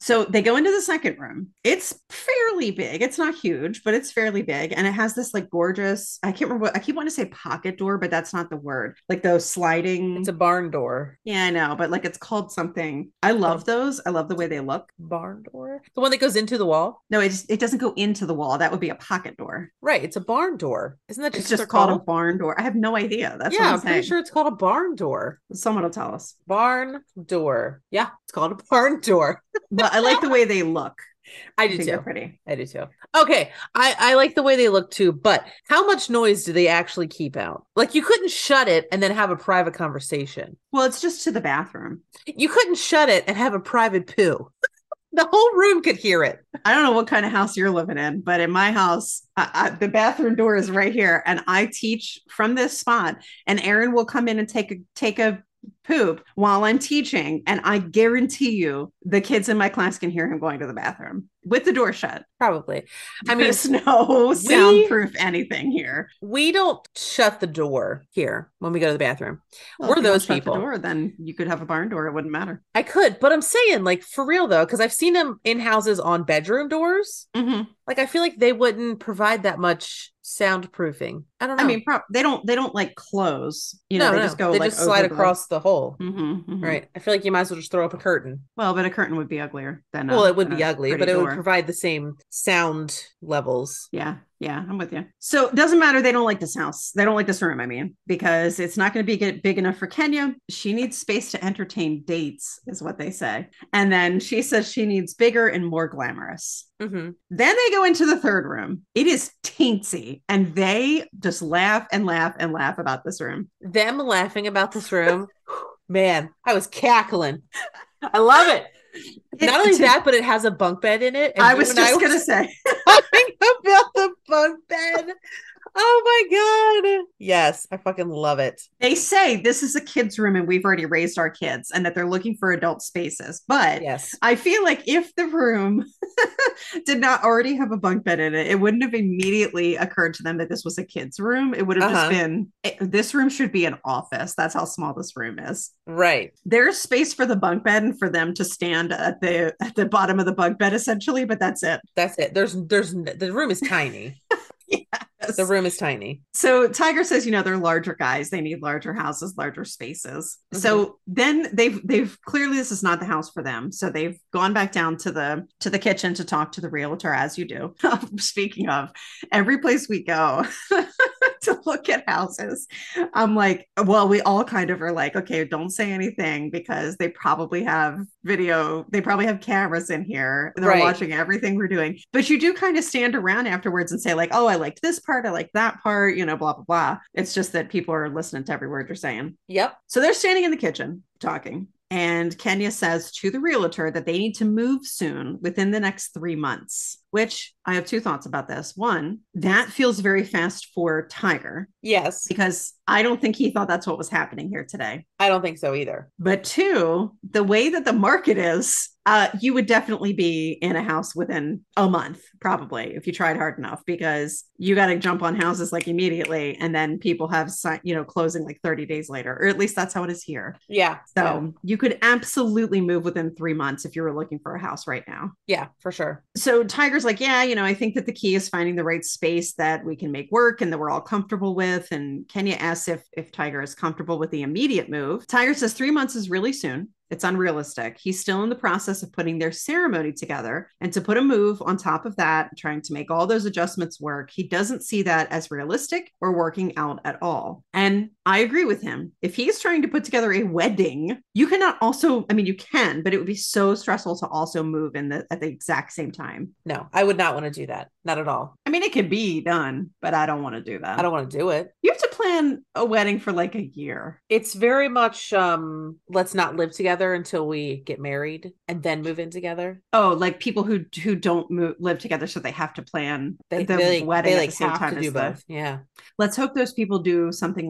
So they go into the second room. It's fairly big. It's not huge, but it's fairly big. And it has this like gorgeous, I can't remember what, I keep wanting to say pocket door, but that's not the word. Like those sliding. It's a barn door. Yeah, I know, but like it's called something. I love those. I love the way they look. Barn door? The one that goes into the wall? No, it doesn't go into the wall. That would be a pocket door. Right. It's a barn door. Isn't that just called a barn door? I have no idea. That's what I'm pretty sure it's called a barn door. Someone will tell us. Barn door. Yeah, it's called a barn door. But I like the way they look. I do too. They're pretty. I do too. Okay. I like the way they look too, but how much noise do they actually keep out? Like you couldn't shut it and then have a private conversation. Well, it's just to the bathroom. You couldn't shut it and have a private poo. The whole room could hear it. I don't know what kind of house you're living in, but in my house, the bathroom door is right here. And I teach from this spot, and Aaron will come in and take a poop while I'm teaching. And I guarantee you the kids in my class can hear him going to the bathroom with the door shut. Probably. I mean, there's no soundproof anything here. We don't shut the door here when we go to the bathroom. Well, we're those people. Shut the door, then you could have a barn door. It wouldn't matter. I could, but I'm saying, like, for real though, because I've seen them in houses on bedroom doors. Mm-hmm. Like, I feel like they wouldn't provide that much soundproofing. I don't know. I mean, they don't like close. You know, they just go. They like just slide across the hole. Mm-hmm, mm-hmm. Right. I feel like you might as well just throw up a curtain. Well, but a curtain would be uglier than. Well, it would be ugly, but it door. would provide the same sound levels. Yeah. Yeah, I'm with you. So it doesn't matter. They don't like this house. They don't like this room, I mean, because it's not going to be big enough for Kenya. She needs space to entertain dates, is what they say. And then she says she needs bigger and more glamorous. Mm-hmm. Then they go into the third room. It is teensy, and they just laugh and laugh and laugh about this room. Them laughing about this room. Man, I was cackling. I love it. Not only that, but it has a bunk bed in it. And I was just going to say talking about the bunk bed. Oh my God. Yes, I fucking love it. They say this is a kid's room and we've already raised our kids and that they're looking for adult spaces. But yes, I feel like if the room did not already have a bunk bed in it, it wouldn't have immediately occurred to them that this was a kid's room. It would have just been, this room should be an office. That's how small this room is. Right. There's space for the bunk bed and for them to stand at the bottom of the bunk bed, essentially, but that's it. That's it. The room is tiny. Yes. The room is tiny. So Tiger says, they're larger guys. They need larger houses, larger spaces. Mm-hmm. So then they've clearly, this is not the house for them. So they've gone back down to the kitchen to talk to the realtor, as you do. Speaking of, every place we go to look at houses, I'm like, well, we all kind of are like, okay, don't say anything because they probably have video. They probably have cameras in here. They're watching everything we're doing. But you do kind of stand around afterwards and say like, oh, I liked this part. I like that part, blah, blah, blah. It's just that people are listening to every word you're saying. Yep. So they're standing in the kitchen talking. And Kenya says to the realtor that they need to move soon within the next 3 months, which I have two thoughts about this. One, that feels very fast for Tiger. Yes. Because I don't think he thought that's what was happening here today. I don't think so either. But two, the way that the market is, you would definitely be in a house within a month, probably, if you tried hard enough, because you got to jump on houses like immediately. And then people have, closing like 30 days later, or at least that's how it is here. Yeah. So you could absolutely move within 3 months if you were looking for a house right now. Yeah, for sure. So Tiger's like, yeah, I think that the key is finding the right space that we can make work and that we're all comfortable with. And Kenya asks if Tiger is comfortable with the immediate move. Tiger says 3 months is really soon. It's unrealistic. He's still in the process of putting their ceremony together, and to put a move on top of that, trying to make all those adjustments work, he doesn't see that as realistic or working out at all. And I agree with him. If he's trying to put together a wedding, you cannot also, you can, but it would be so stressful to also move at the exact same time. No, I would not want to do that. Not at all. It could be done, but I don't want to do that. I don't want to do it. You have to plan a wedding for like a year. It's very much, let's not live together until we get married and then move in together. Oh, like people who don't live together, so they have to plan the wedding at the same time. To do both. Yeah. Let's hope those people do something like rent.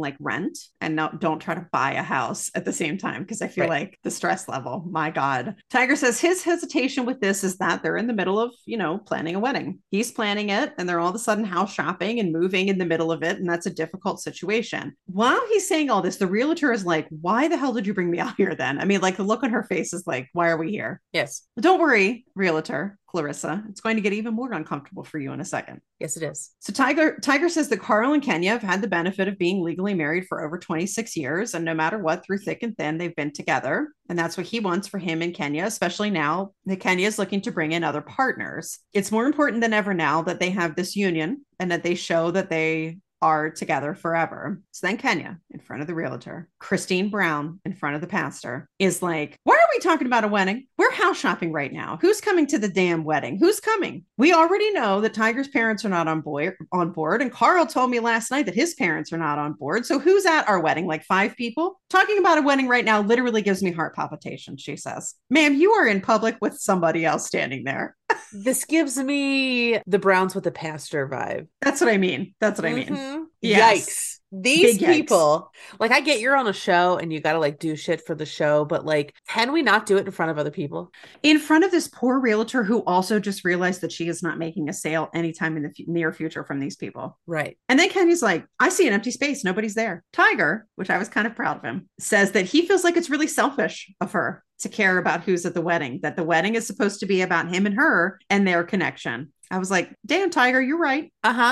rent and don't try to buy a house at the same time, because I feel like the stress level, my God. Tiger says his hesitation with this is that they're in the middle of, planning a wedding. He's planning it and they're all of a sudden house shopping and moving in the middle of it. And that's a difficult situation. While he's saying all this, the realtor is like, why the hell did you bring me out here then? I mean, like the look on her face is like, why are we here? Yes. But don't worry, realtor Clarissa, it's going to get even more uncomfortable for you in a second. Yes, it is. So Tiger says that Carl and Kenya have had the benefit of being legally married for over 26 years. And no matter what, through thick and thin, they've been together. And that's what he wants for him and Kenya, especially now that Kenya is looking to bring in other partners. It's more important than ever now that they have this union and that they show that they are together forever. So then Kenya, in front of the realtor, Christine Brown, in front of the pastor, is like, why are we talking about a wedding? We're house shopping right now. Who's coming to the damn wedding? Who's coming? We already know that Tiger's parents are not on board. And Carl told me last night that his parents are not on board. So who's at our wedding? Like 5 people? Talking about a wedding right now literally gives me heart palpitations, she says. Ma'am, you are in public with somebody else standing there. This gives me the Browns with the pastor vibe. That's what I mean. That's what I mean. Yes. Yikes. These Big people, like, I get you're on a show and you got to like do shit for the show, but like, can we not do it in front of other people? In front of this poor realtor who also just realized that she is not making a sale anytime in the near future from these people. Right. And then Kenya's like, I see an empty space. Nobody's there. Tiger, which I was kind of proud of him, says that he feels like it's really selfish of her to care about who's at the wedding, that the wedding is supposed to be about him and her and their connection. I was like, damn, Tiger, you're right.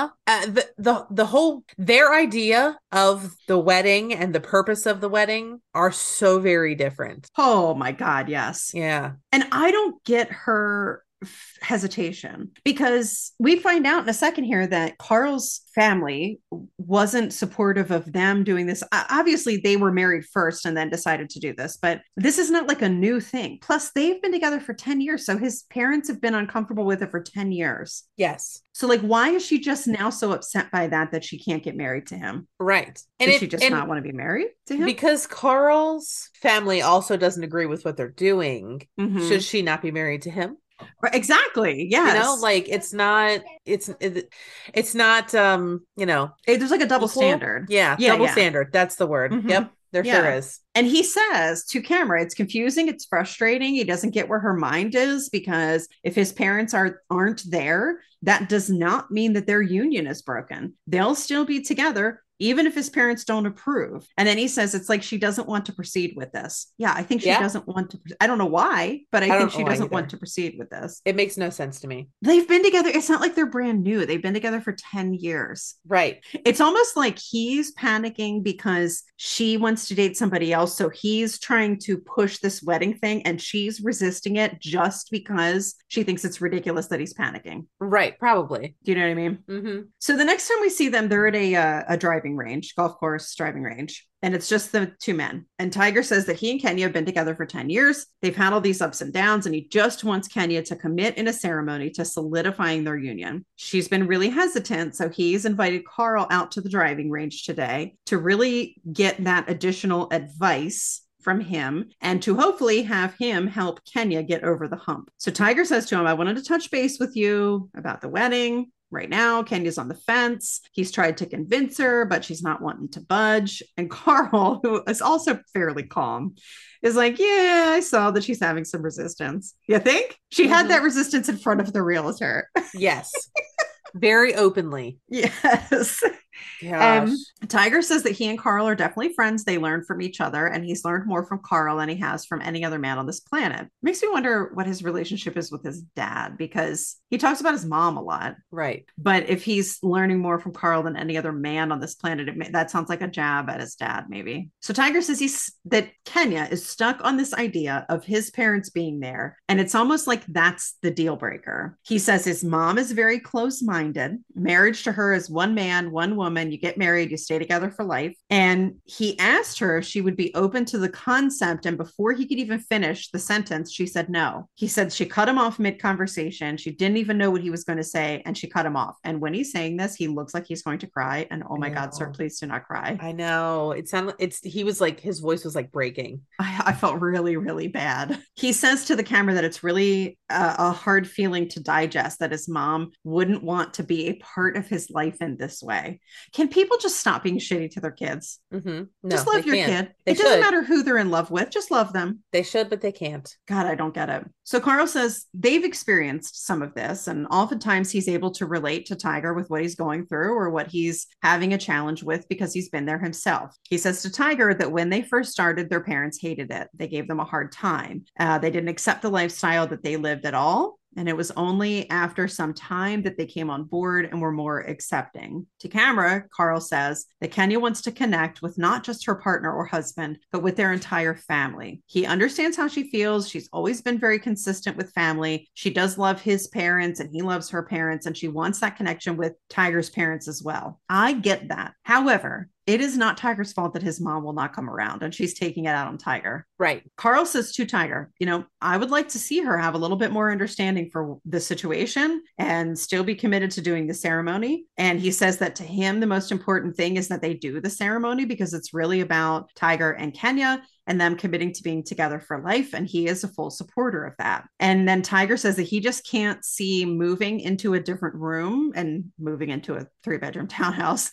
The whole, their idea of the wedding and the purpose of the wedding are so very different. Oh my God. Yes. Yeah. And I don't get her hesitation, because we find out in a second here that Carl's family wasn't supportive of them doing this. Obviously, they were married first and then decided to do this, but this is not like a new thing. Plus, they've been together for 10 years. So his parents have been uncomfortable with it for 10 years. Yes. So like, why is she just now so upset by that she can't get married to him? Right. And does she just not want to be married to him? Because Carl's family also doesn't agree with what they're doing. Mm-hmm. Should she not be married to him? Exactly. Yes. Like it's not, there's like a double standard. Yeah. Double standard. That's the word. Mm-hmm. Yep. There sure is. And he says to camera, it's confusing. It's frustrating. He doesn't get where her mind is, because if his parents aren't there, that does not mean that their union is broken. They'll still be together, even if his parents don't approve. And then he says it's like she doesn't want to proceed with this. Yeah, I think she doesn't want to. I don't know why, but I think she doesn't want to proceed with this. It makes no sense to me. They've been together. It's not like they're brand new. They've been together for 10 years. Right. It's almost like he's panicking because she wants to date somebody else. So he's trying to push this wedding thing and she's resisting it just because she thinks it's ridiculous that he's panicking. Right. Probably. Do you know what I mean? Mm-hmm. So the next time we see them, they're at a driving range, golf course driving range. And it's just the 2 men. And Tiger says that he and Kenya have been together for 10 years. They've had all these ups and downs, and he just wants Kenya to commit in a ceremony to solidifying their union. She's been really hesitant, so he's invited Carl out to the driving range today to really get that additional advice from him and to hopefully have him help Kenya get over the hump. So Tiger says to him, I wanted to touch base with you about the wedding. Right now, Kenya's on the fence. He's tried to convince her, but she's not wanting to budge. And Carl, who is also fairly calm, is like, yeah, I saw that she's having some resistance. You think? She had that resistance in front of the realtor. Yes. Very openly. Yes. Tiger says that he and Carl are definitely friends. They learn from each other, and he's learned more from Carl than he has from any other man on this planet. Makes me wonder what his relationship is with his dad, because he talks about his mom a lot. Right. But if he's learning more from Carl than any other man on this planet, that sounds like a jab at his dad, maybe. So Tiger says that Kenya is stuck on this idea of his parents being there, and it's almost like that's the deal breaker. He says his mom is very close-minded. Marriage to her is one man, one woman. You get married, you stay together for life. And he asked her if she would be open to the concept. And before he could even finish the sentence, she said no. He said she cut him off mid-conversation. She didn't even know what he was going to say, and she cut him off. And when he's saying this, he looks like he's going to cry. And oh my God, sir, please do not cry. I know. He was like, his voice was like breaking. I felt really, really bad. He says to the camera that it's really a hard feeling to digest, that his mom wouldn't want to be a part of his life in this way. Can people just stop being shitty to their kids? No, just love your kid. It doesn't matter who they're in love with. Just love them. They should, but they can't. God, I don't get it. So Carl says they've experienced some of this, and oftentimes he's able to relate to Tiger with what he's going through or what he's having a challenge with because he's been there himself. He says to Tiger that when they first started, their parents hated it. They gave them a hard time. They didn't accept the lifestyle that they lived at all. And it was only after some time that they came on board and were more accepting. To camera, Carl says that Kenya wants to connect with not just her partner or husband, but with their entire family. He understands how she feels. She's always been very consistent with family. She does love his parents and he loves her parents, and she wants that connection with Tiger's parents as well. I get that. However, it is not Tiger's fault that his mom will not come around, and she's taking it out on Tiger. Right. Carl says to Tiger, I would like to see her have a little bit more understanding for the situation and still be committed to doing the ceremony. And he says that to him, the most important thing is that they do the ceremony because it's really about Tiger and Kenya and them committing to being together for life. And he is a full supporter of that. And then Tiger says that he just can't see moving into a different room and moving into a 3-bedroom townhouse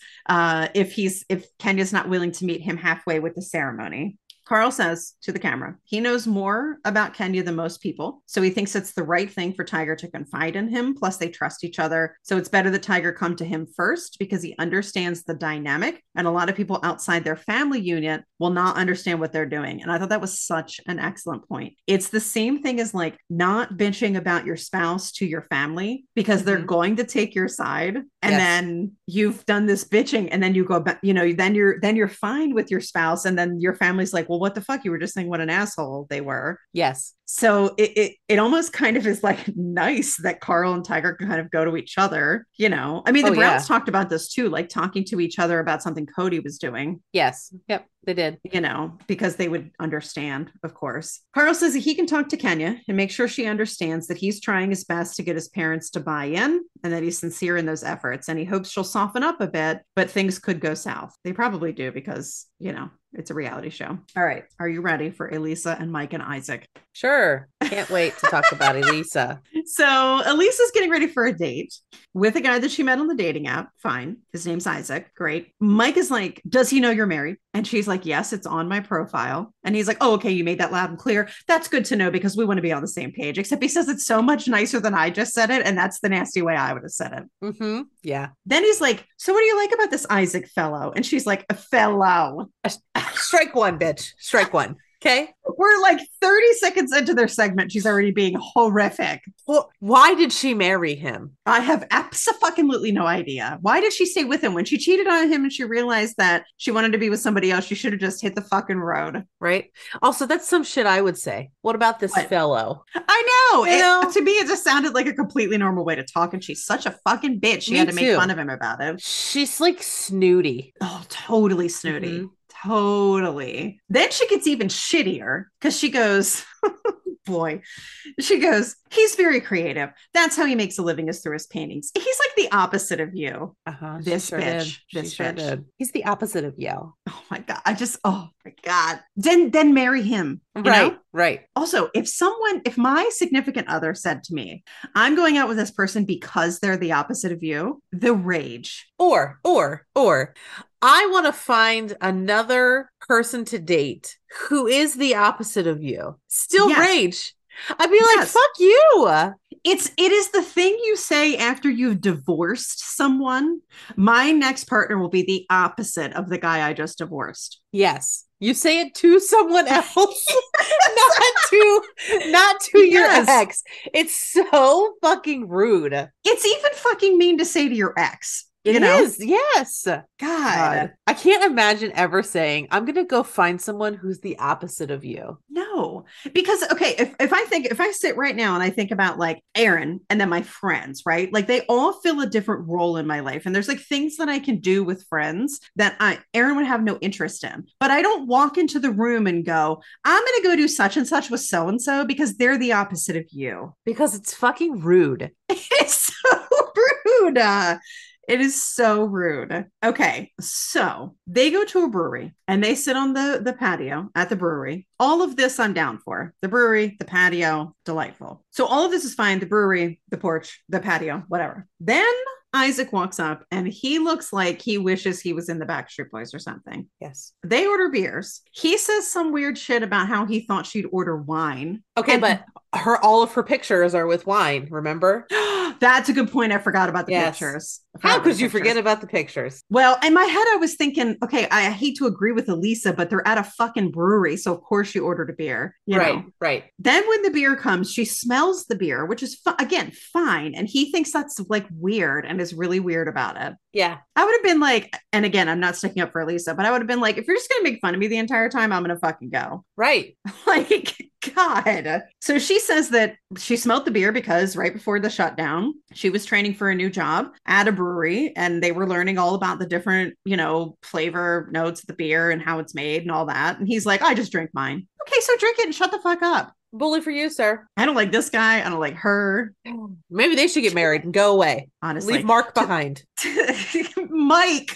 if Kenya's not willing to meet him halfway with the ceremony. Carl says to the camera, he knows more about Kenya than most people. So he thinks it's the right thing for Tiger to confide in him. Plus, they trust each other. So it's better that Tiger come to him first because he understands the dynamic. And a lot of people outside their family unit will not understand what they're doing. And I thought that was such an excellent point. It's the same thing as like not bitching about your spouse to your family because they're going to take your side. And then you've done this bitching and then you go back, then you're fine with your spouse. And then your family's like, well, what the fuck? You were just saying what an asshole they were. Yes. So it almost kind of is like nice that Carl and Tiger can kind of go to each other, I mean, the Browns talked about this too, like talking to each other about something Cody was doing. Yes. Yep. They did. Because they would understand, of course. Carl says that he can talk to Kenya and make sure she understands that he's trying his best to get his parents to buy in and that he's sincere in those efforts. And he hopes she'll soften up a bit, but things could go south. They probably do because, it's a reality show. All right. Are you ready for Elisa and Mike and Isaac? Sure. Can't wait to talk about Elisa. So Elisa's getting ready for a date with a guy that she met on the dating app. Fine. His name's Isaac. Great. Mike is like, does he know you're married? And she's like, yes, it's on my profile. And he's like, oh, okay. You made that loud and clear. That's good to know because we want to be on the same page, except he says it's so much nicer than I just said it. And that's the nasty way I would have said it. Mm-hmm. Yeah. Then he's like, so what do you like about this Isaac fellow? And she's like, a fellow. Strike one, bitch. Strike one. Okay. We're like 30 seconds into their segment. She's already being horrific. Well, why did she marry him? I have absolutely no idea. Why did she stay with him when she cheated on him and she realized that she wanted to be with somebody else? She should have just hit the fucking road. Right. Also, that's some shit I would say. What about this fellow? I know. To me, it just sounded like a completely normal way to talk. And she's such a fucking bitch. She had to make fun of him about it. She's like snooty. Oh, totally snooty. Mm-hmm. Totally. Then she gets even shittier because she goes, boy, she goes, he's very creative. That's how he makes a living is through his paintings. He's like the opposite of you. This bitch. This bitch. He's the opposite of you. Oh my God. Oh my God. Then marry him. Right. Also, if my significant other said to me, I'm going out with this person because they're the opposite of you, the rage. Or I want to find another person to date who is the opposite of you. Still rage. I'd be like, fuck you. It is the thing you say after you've divorced someone. My next partner will be the opposite of the guy I just divorced. Yes. You say it to someone else, not to your ex. It's so fucking rude. It's even fucking mean to say to your ex. It is, yes. God. I can't imagine ever saying, I'm going to go find someone who's the opposite of you. No, because, okay, if I sit right now and I think about like Aaron and then my friends, right? Like they all fill a different role in my life. And there's like things that I can do with friends that Aaron would have no interest in. But I don't walk into the room and go, I'm going to go do such and such with so-and-so because they're the opposite of you. Because it's fucking rude. It's so rude. It is so rude. Okay, so they go to a brewery and they sit on the patio at the brewery. All of this I'm down for. The brewery, the patio, delightful. So all of this is fine. The brewery, the porch, the patio, whatever. Then Isaac walks up and he looks like he wishes he was in the Backstreet Boys or something. Yes. They order beers. He says some weird shit about how he thought she'd order wine. Okay, but all of her pictures are with wine, remember? That's a good point. I forgot about the pictures. How could you forget about the pictures? Well, in my head, I was thinking, okay, I hate to agree with Elisa, but they're at a fucking brewery. So, of course, she ordered a beer. You know? Right. Then when the beer comes, she smells the beer, which is, again, fine. And he thinks that's like weird and is really weird about it. Yeah. I would have been like, and again, I'm not sticking up for Elisa, but I would have been like, if you're just going to make fun of me the entire time, I'm going to fucking go. Right. Like, God. So she says that she smelled the beer because right before the shutdown, she was training for a new job at a brewery and they were learning all about the different, you know, flavor notes of the beer and how it's made and all that. And he's like, I just drink mine. Okay, so drink it and shut the fuck up. Bully for you, sir. I don't like this guy. I don't like her. Maybe they should get married and go away. Honestly. Leave Mark behind. Mike.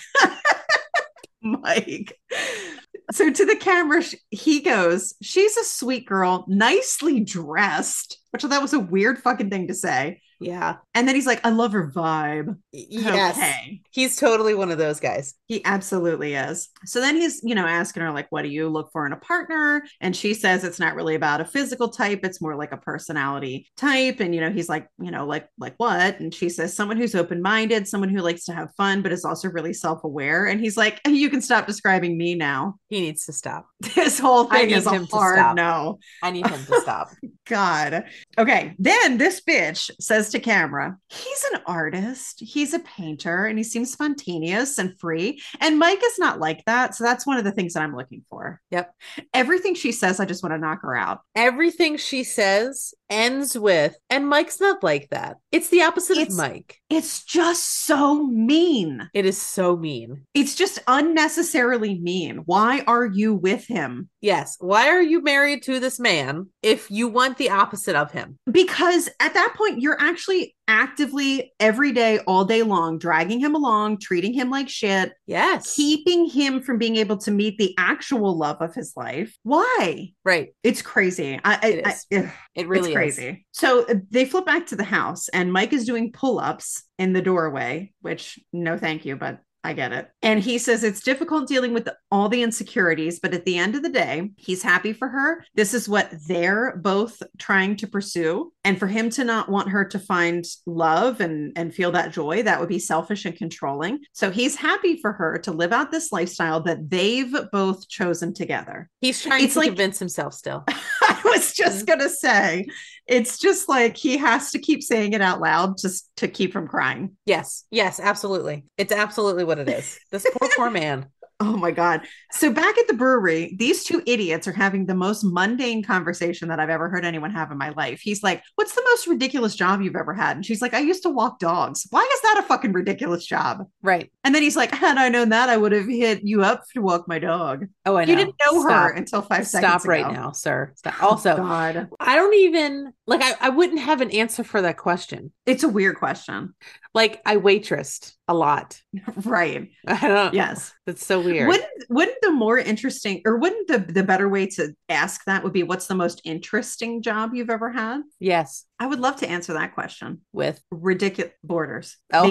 Mike. So to the camera, he goes, she's a sweet girl, nicely dressed, which I thought was a weird fucking thing to say. Yeah. And then he's like, I love her vibe. Yes. Okay. He's totally one of those guys. He absolutely is. So then he's, you know, asking her, like, what do you look for in a partner? And she says it's not really about a physical type. It's more like a personality type. And, you know, he's like, you know, like what? And she says someone who's open-minded, someone who likes to have fun, but is also really self-aware. And he's like, you can stop describing me now. He needs to stop. This whole thing is a hard no. I need him to stop. God. Okay. Then this bitch says to camera, he's an artist, he's a painter, and he seems spontaneous and free. And Mike is not like that. So that's one of the things that I'm looking for. Yep. Everything she says, I just want to knock her out. Everything she says ends with, and Mike's not like that. It's the opposite of Mike. It's just so mean. It is so mean. It's just unnecessarily mean. Why are you with him? Yes. Why are you married to this man if you want the opposite of him? Because at that point, you're actually actively every day, all day long, dragging him along, treating him like shit. Yes. Keeping him from being able to meet the actual love of his life. Why? Right. It's crazy. It really is crazy. So they flip back to the house and Mike is doing pull-ups in the doorway, which no, thank you, but I get it. And he says it's difficult dealing with all the insecurities, but at the end of the day, he's happy for her. This is what they're both trying to pursue. And for him to not want her to find love and feel that joy, that would be selfish and controlling. So he's happy for her to live out this lifestyle that they've both chosen together. He's trying to convince himself still. I was just going to say, it's just like he has to keep saying it out loud just to keep from crying. Yes. Yes, absolutely. It's absolutely what it is. This poor man. Oh my God. So back at the brewery, these two idiots are having the most mundane conversation that I've ever heard anyone have in my life. He's like, what's the most ridiculous job you've ever had? And she's like, I used to walk dogs. Why is that a fucking ridiculous job? Right. And then he's like, had I known that, I would have hit you up to walk my dog. Oh, I know. You didn't know her until 5 seconds ago. Stop right now, sir. Stop. Also, God. I don't even, like, I wouldn't have an answer for that question. It's a weird question. Like, I waitressed a lot. Right. I don't. Yes. That's so weird. Wouldn't the more interesting, or wouldn't the better way to ask that would be, what's the most interesting job you've ever had? Yes. I would love to answer that question with ridiculous borders. Oh.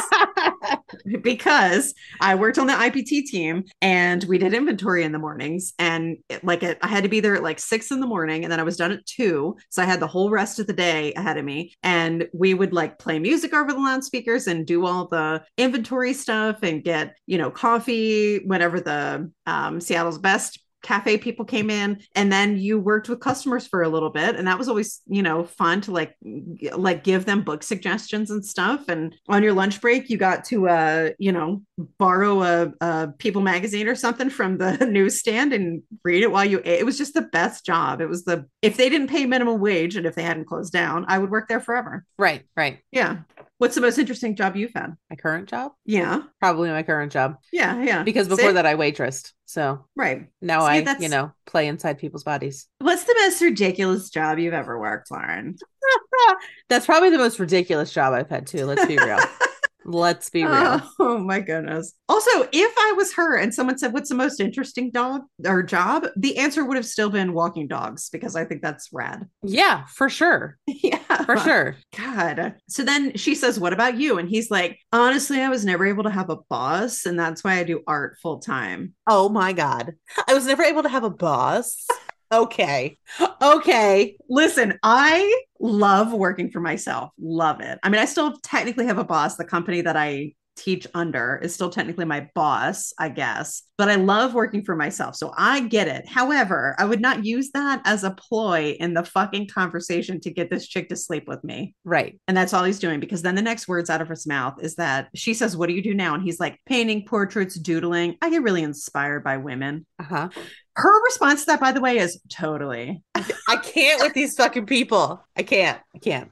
Because I worked on the IPT team and we did inventory in the mornings, and I had to be there at like 6 a.m. and then I was done at 2. So I had the whole rest of the day ahead of me, and we would like play music over the loudspeakers and do all the inventory stuff and get, coffee whenever the Seattle's Best cafe people came in, and then you worked with customers for a little bit, and that was always fun to like give them book suggestions and stuff. And on your lunch break you got to borrow a People magazine or something from the newsstand and read it while you ate. It was just the best job. It was if they didn't pay minimum wage and if they hadn't closed down, I would work there forever. Right Yeah. What's the most interesting job you've had? My current job? Yeah. Probably my current job. Yeah. Because before that I waitressed. So right. Now I play inside people's bodies. What's the most ridiculous job you've ever worked, Lauren? That's probably the most ridiculous job I've had too. Let's be real. Let's be real. Oh my goodness. Also, if I was her and someone said, what's the most interesting dog or job? The answer would have still been walking dogs because I think that's rad. Yeah, for sure. Yeah. For sure. God. So then she says, what about you? And he's like, honestly, I was never able to have a boss. And that's why I do art full time. Oh my God. I was never able to have a boss. Okay. Okay. Listen, I love working for myself. Love it. I mean, I still technically have a boss. The company that I teach under is still technically my boss, I guess, but I love working for myself. So I get it. However, I would not use that as a ploy in the fucking conversation to get this chick to sleep with me. Right. And that's all he's doing, because then the next words out of his mouth is that she says, what do you do now? And he's like, painting, portraits, doodling. I get really inspired by women. Uh-huh. Her response to that, by the way, is totally. I can't with these fucking people. I can't.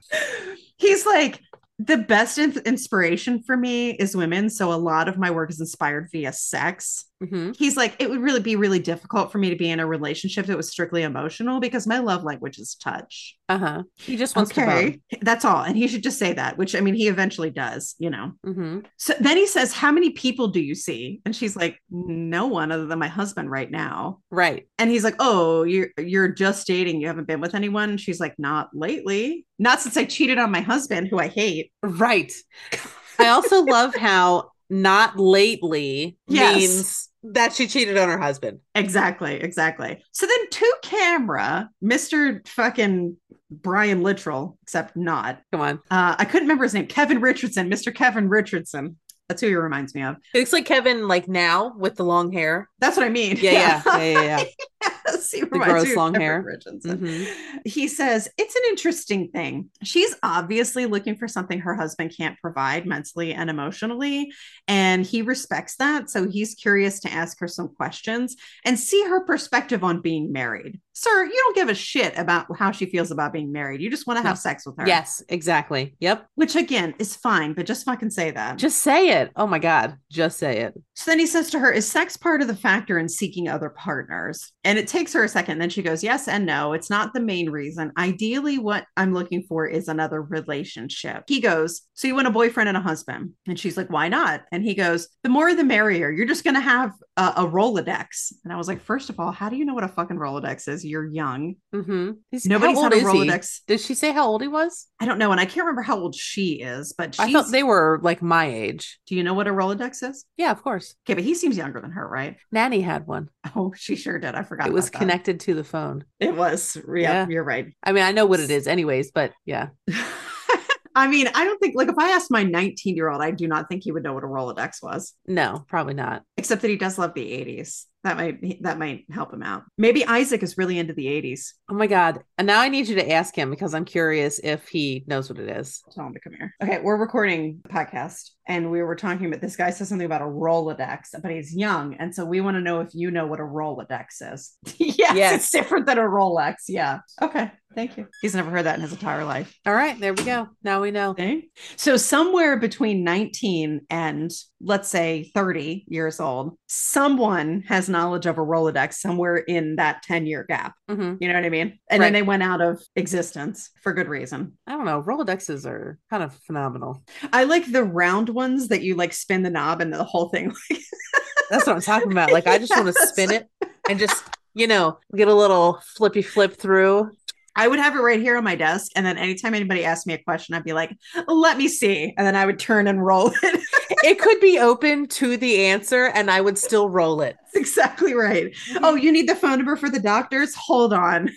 He's like, the best inspiration for me is women. So a lot of my work is inspired via sex. Mm-hmm. He's like, it would really be really difficult for me to be in a relationship that was strictly emotional because my love language is touch. Uh-huh. He just wants to bone. That's all. And he should just say that, which I mean, he eventually does, you know. Mm-hmm. So then he says, how many people do you see? And she's like, no one other than my husband right now. Right. And he's like, oh, you're just dating. You haven't been with anyone? And she's like, not lately. Not since I cheated on my husband, who I hate. Right. I also love how not lately means that she cheated on her husband. Exactly. So then to camera, Mr. fucking Brian Littrell, except not. Come on. I couldn't remember his name. Kevin Richardson, Mr. Kevin Richardson. That's who he reminds me of. It looks like Kevin, like now with the long hair. That's what I mean. Yeah. Yes, he the gross long Kevin hair. Mm-hmm. He says, it's an interesting thing. She's obviously looking for something her husband can't provide mentally and emotionally. And he respects that. So he's curious to ask her some questions and see her perspective on being married. Sir, you don't give a shit about how she feels about being married. You just want to have sex with her. Yes, exactly. Yep. Which again is fine, but just fucking say that. Just say it. Oh my God. Just say it. So then he says to her, is sex part of the factor in seeking other partners? And it takes her a second. Then she goes, yes and no. It's not the main reason. Ideally, what I'm looking for is another relationship. He goes, so you want a boyfriend and a husband? And she's like, why not? And he goes, the more the merrier. You're just going to have a Rolodex. And I was like, first of all, how do you know what a fucking Rolodex is? You're young. Mm-hmm. Nobody's had a Rolodex. Did she say how old he was? I don't know. And I can't remember how old she is, but I thought they were like my age. Do you know what a Rolodex is? Yeah, of course. Okay, but he seems younger than her, right? Nanny had one. Oh, she sure did. I forgot. It was connected to the phone. It was. Yeah, you're right. I mean, I know what it is anyways, but yeah. I mean, I don't think, like, if I asked my 19-year-old, I do not think he would know what a Rolodex was. No, probably not. Except that he does love the 80s. That might help him out. Maybe Isaac is really into the 80s. Oh my God. And now I need you to ask him because I'm curious if he knows what it is. Tell him to come here. Okay, we're recording a podcast and we were talking about, this guy says something about a Rolodex, but he's young. And so we want to know if you know what a Rolodex is. Yes, it's different than a Rolex. Yeah. Okay. Thank you. He's never heard that in his entire life. All right, there we go. Now we know. Okay. So somewhere between 19 and let's say 30 years old, someone has knowledge of a Rolodex somewhere in that 10-year gap. Mm-hmm. You know what I mean? And then they went out of existence for good reason. I don't know. Rolodexes are kind of phenomenal. I like the round ones that you like spin the knob and the whole thing. That's what I'm talking about. Like, I just want to spin it and just, get a little flippy flip through. I would have it right here on my desk. And then anytime anybody asked me a question, I'd be like, let me see. And then I would turn and roll it. It could be open to the answer and I would still roll it. That's exactly right. Oh, you need the phone number for the doctors? Hold on.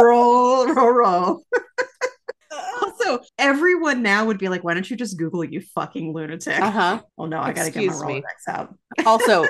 Roll. Also, everyone now would be like, why don't you just Google, you fucking lunatic? Oh no, I gotta get my Rolodex out. Also,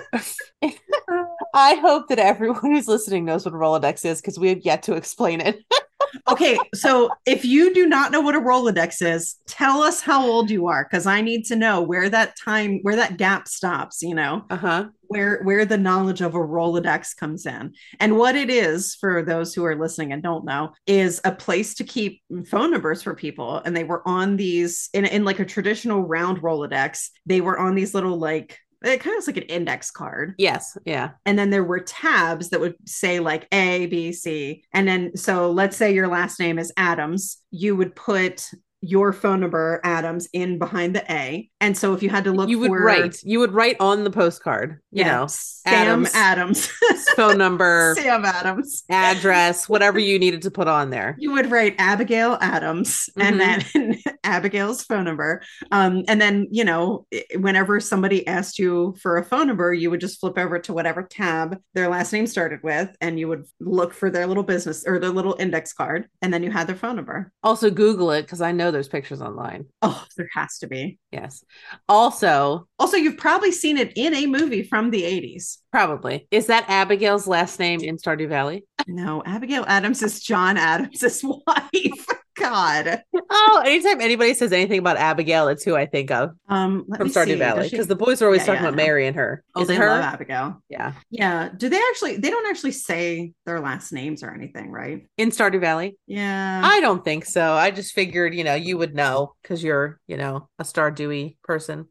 I hope that everyone who's listening knows what a Rolodex is because we have yet to explain it. Okay, so if you do not know what a Rolodex is, tell us how old you are, because I need to know where that gap stops, where the knowledge of a Rolodex comes in. And what it is, for those who are listening and don't know, is a place to keep phone numbers for people. And they were on these, in like a traditional round Rolodex, they were on these little like, it kind of looks like an index card. Yes. Yeah. And then there were tabs that would say like A, B, C. And then, so let's say your last name is Adams. You would put your phone number, Adams, in behind the A. And so if you had to look you would write on the postcard, you know, Sam Adams. Phone number, Sam Adams, address, whatever you needed to put on there. You would write Abigail Adams and then Abigail's phone number. And then, you know, whenever somebody asked you for a phone number, you would just flip over to whatever tab their last name started with, and you would look for their little business or their little index card, and then you had their phone number. Also Google it, because I know there's pictures online. Oh, there has to be. Yes. Also, you've probably seen it in a movie from the 80s. Probably. Is that Abigail's last name in Stardew Valley? No, Abigail Adams is John Adams' wife. God. Oh, anytime anybody says anything about Abigail, it's who I think of from Stardew Valley, because the boys are always talking about Mary and her. Oh, they love Abigail. Yeah. Yeah. They don't actually say their last names or anything, right? In Stardew Valley? Yeah. I don't think so. I just figured, you know, you would know because you're, you know, a Stardewy person.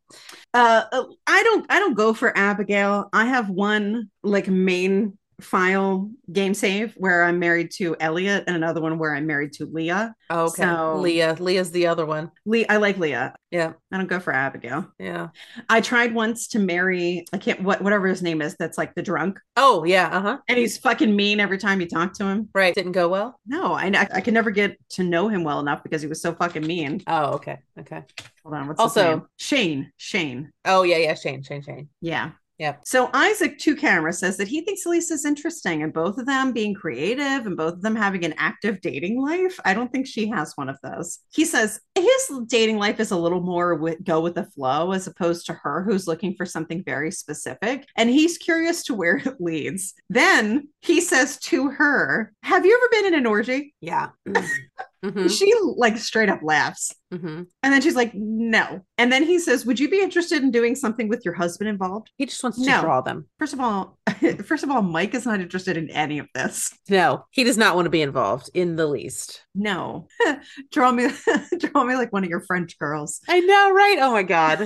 I don't go for Abigail. I have one like main file game save where I'm married to Elliot, and another one where I'm married to Leah. Oh, okay. So, Leah's the other one. I like Leah. Yeah. I don't go for Abigail. Yeah. I tried once to marry, whatever his name is, that's like the drunk. Oh, yeah. And he's fucking mean every time you talk to him. Right. Didn't go well? No, I could never get to know him well enough because he was so fucking mean. Oh, okay. Hold on. What's his name? Shane. Oh, yeah. Shane. Yeah. Yep. So Isaac to camera says that he thinks Elisa's interesting, and both of them being creative and both of them having an active dating life. I don't think she has one of those. He says his dating life is a little more go with the flow as opposed to her, who's looking for something very specific. And he's curious to where it leads. Then he says to her, have you ever been in an orgy? Yeah. Mm-hmm. She like straight up laughs. Mm-hmm. And then she's like, no. And then he says, would you be interested in doing something with your husband involved? He just wants to draw them. First of all, Mike is not interested in any of this. No, he does not want to be involved in the least. No. draw me like one of your French girls. I know, right? Oh my God.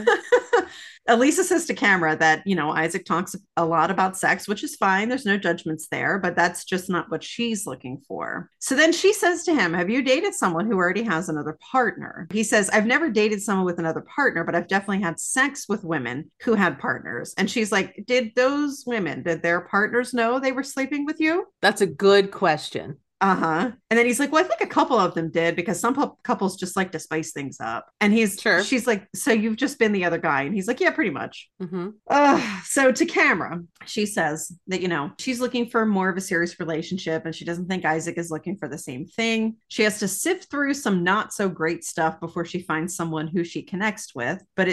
Elisa says to camera that, you know, Isaac talks a lot about sex, which is fine. There's no judgments there, but that's just not what she's looking for. So then she says to him, have you dated someone who already has another partner? He says, I've never dated someone with another partner, but I've definitely had sex with women who had partners. And she's like, did their partners know they were sleeping with you? That's a good question. And then he's like, well, I think a couple of them did, because some couples just like to spice things up. And she's like, so you've just been the other guy? And he's like, yeah, pretty much. So to camera, she says that, you know, she's looking for more of a serious relationship, and she doesn't think Isaac is looking for the same thing. She has to sift through some not so great stuff before she finds someone who she connects with, but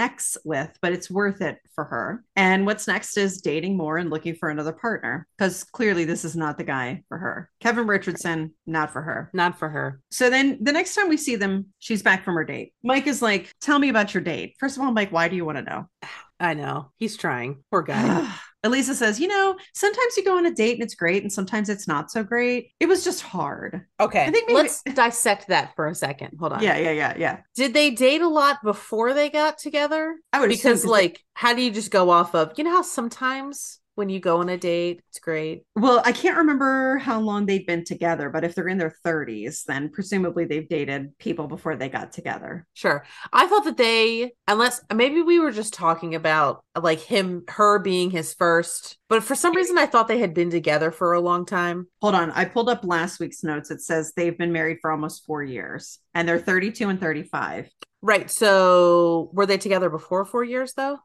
it's worth it for her. And what's next is dating more and looking for another partner, because clearly this is not the guy for her. Kevin Richardson, not for her. So then the next time we see them, she's back from her date. Mike is like, tell me about your date. First of all, Mike, why do you want to know? I know. He's trying. Poor guy. Elisa says, you know, sometimes you go on a date and it's great, and sometimes it's not so great. It was just hard. Okay. I think let's dissect that for a second. Hold on. Yeah. Did they date a lot before they got together? I would assume, because how do you just go off of, you know how sometimes when you go on a date, it's great. Well, I can't remember how long they've been together, but if they're in their 30s, then presumably they've dated people before they got together. Sure. I thought that unless maybe we were just talking about like her being his first, but for some reason I thought they had been together for a long time. Hold on. I pulled up last week's notes. It says they've been married for almost 4 years, and they're 32 and 35. Right. So were they together before 4 years though?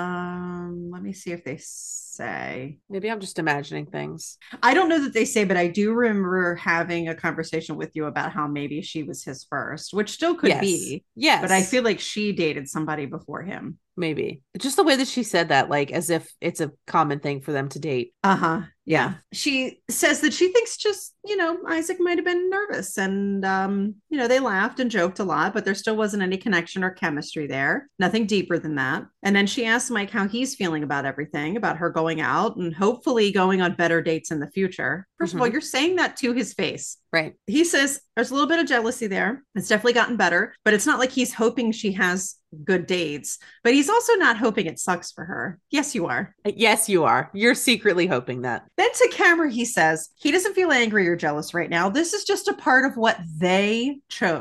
Let me see if they say. Maybe I'm just imagining things. I don't know that they say, but I do remember having a conversation with you about how maybe she was his first, which still could be. Yes. But I feel like she dated somebody before him. Maybe. Just the way that she said that, like as if it's a common thing for them to date. Yeah. She says that she thinks just, you know, Isaac might have been nervous, and, you know, they laughed and joked a lot, but there still wasn't any connection or chemistry there. Nothing deeper than that. And then she asked Mike how he's feeling about everything, about her going out and hopefully going on better dates in the future. First of all, you're saying that to his face. Right. He says there's a little bit of jealousy there. It's definitely gotten better, but it's not like he's hoping she has good dates, but he's also not hoping it sucks for her. Yes, you are. Yes, you are. You're secretly hoping that. Then to camera, he says he doesn't feel angry or jealous right now. This is just a part of what they chose.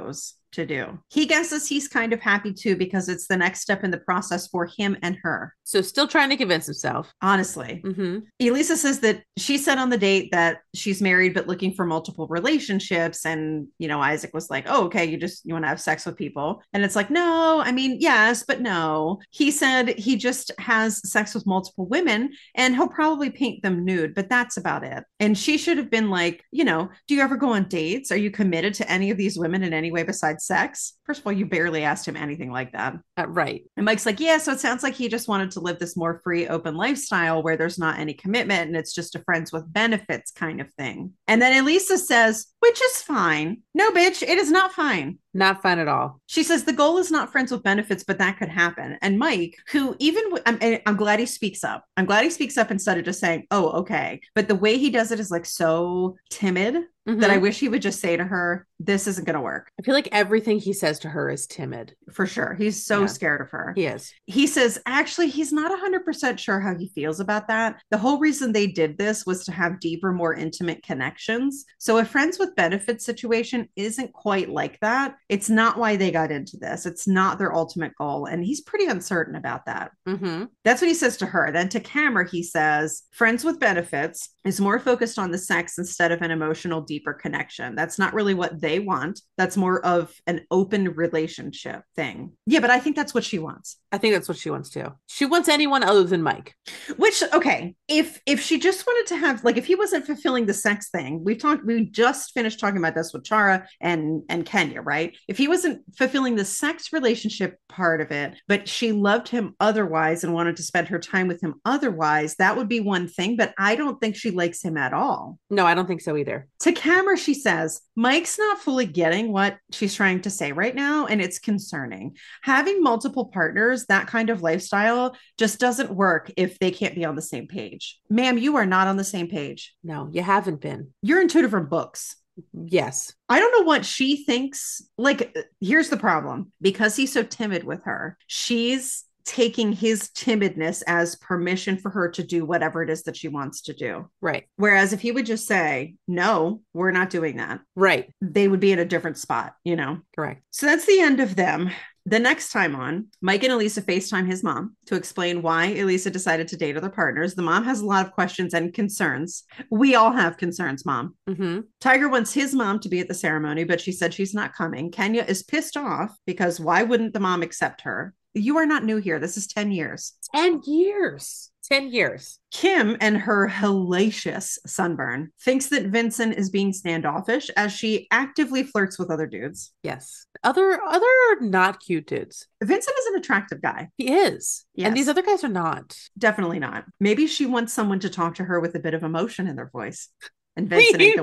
to do. He guesses he's kind of happy too because it's the next step in the process for him and her. So still trying to convince himself. Honestly. Elisa says that she said on the date that she's married but looking for multiple relationships. And, Isaac was like, oh, okay, you want to have sex with people. And it's like, no, I mean, yes, but no. He said he just has sex with multiple women and he'll probably paint them nude, but that's about it. And she should have been like, do you ever go on dates? Are you committed to any of these women in any way besides sex? First of all, you barely asked him anything like that. Right. And Mike's like, yeah, so it sounds like he just wanted to live this more free, open lifestyle where there's not any commitment and it's just a friends with benefits kind of thing. And then Elisa says, which is fine. No, bitch, it is not fine. Not fun at all. She says the goal is not friends with benefits, but that could happen. And Mike, who I'm glad he speaks up. I'm glad he speaks up instead of just saying, oh, okay. But the way he does it is like so timid that I wish he would just say to her, this isn't going to work. I feel like everything he says to her is timid. For sure. He's so scared of her. He is. He says, actually, he's not 100% sure how he feels about that. The whole reason they did this was to have deeper, more intimate connections. So a friends with benefits situation isn't quite like that. It's not why they got into this. It's not their ultimate goal. And he's pretty uncertain about that. That's what he says to her. Then to Cameron, he says, friends with benefits is more focused on the sex instead of an emotional, deeper connection. That's not really what they want. That's more of an open relationship thing. Yeah, but I think that's what she wants. I think that's what she wants too. She wants anyone other than Mike. Which, okay, if she just wanted to have, like, if he wasn't fulfilling the sex thing, we just finished talking about this with Chara and Kenya, right? If he wasn't fulfilling the sex relationship part of it, but she loved him otherwise and wanted to spend her time with him otherwise, that would be one thing. But I don't think she likes him at all. No, I don't think so either. To Cameron, she says, Mike's not fully getting what she's trying to say right now, and it's concerning. Having multiple partners, that kind of lifestyle, just doesn't work if they can't be on the same page. Ma'am, you are not on the same page. No, you haven't been. You're in two different books. Yes. I don't know what she thinks. Like, here's the problem. Because he's so timid with her, she's taking his timidness as permission for her to do whatever it is that she wants to do. Right. Whereas if he would just say, no, we're not doing that. Right. They would be in a different spot, Correct. So that's the end of them. The next time on, Mike and Elisa FaceTime his mom to explain why Elisa decided to date other partners. The mom has a lot of questions and concerns. We all have concerns, Mom. Tiger wants his mom to be at the ceremony, but she said she's not coming. Kenya is pissed off because why wouldn't the mom accept her? You are not new here. This is 10 years. 10 years. 10 years. Kim and her hellacious sunburn thinks that Vincent is being standoffish as she actively flirts with other dudes. Yes. Other not cute dudes. Vincent is an attractive guy. He is. Yes. And these other guys are not. Definitely not. Maybe she wants someone to talk to her with a bit of emotion in their voice. And Vincent ain't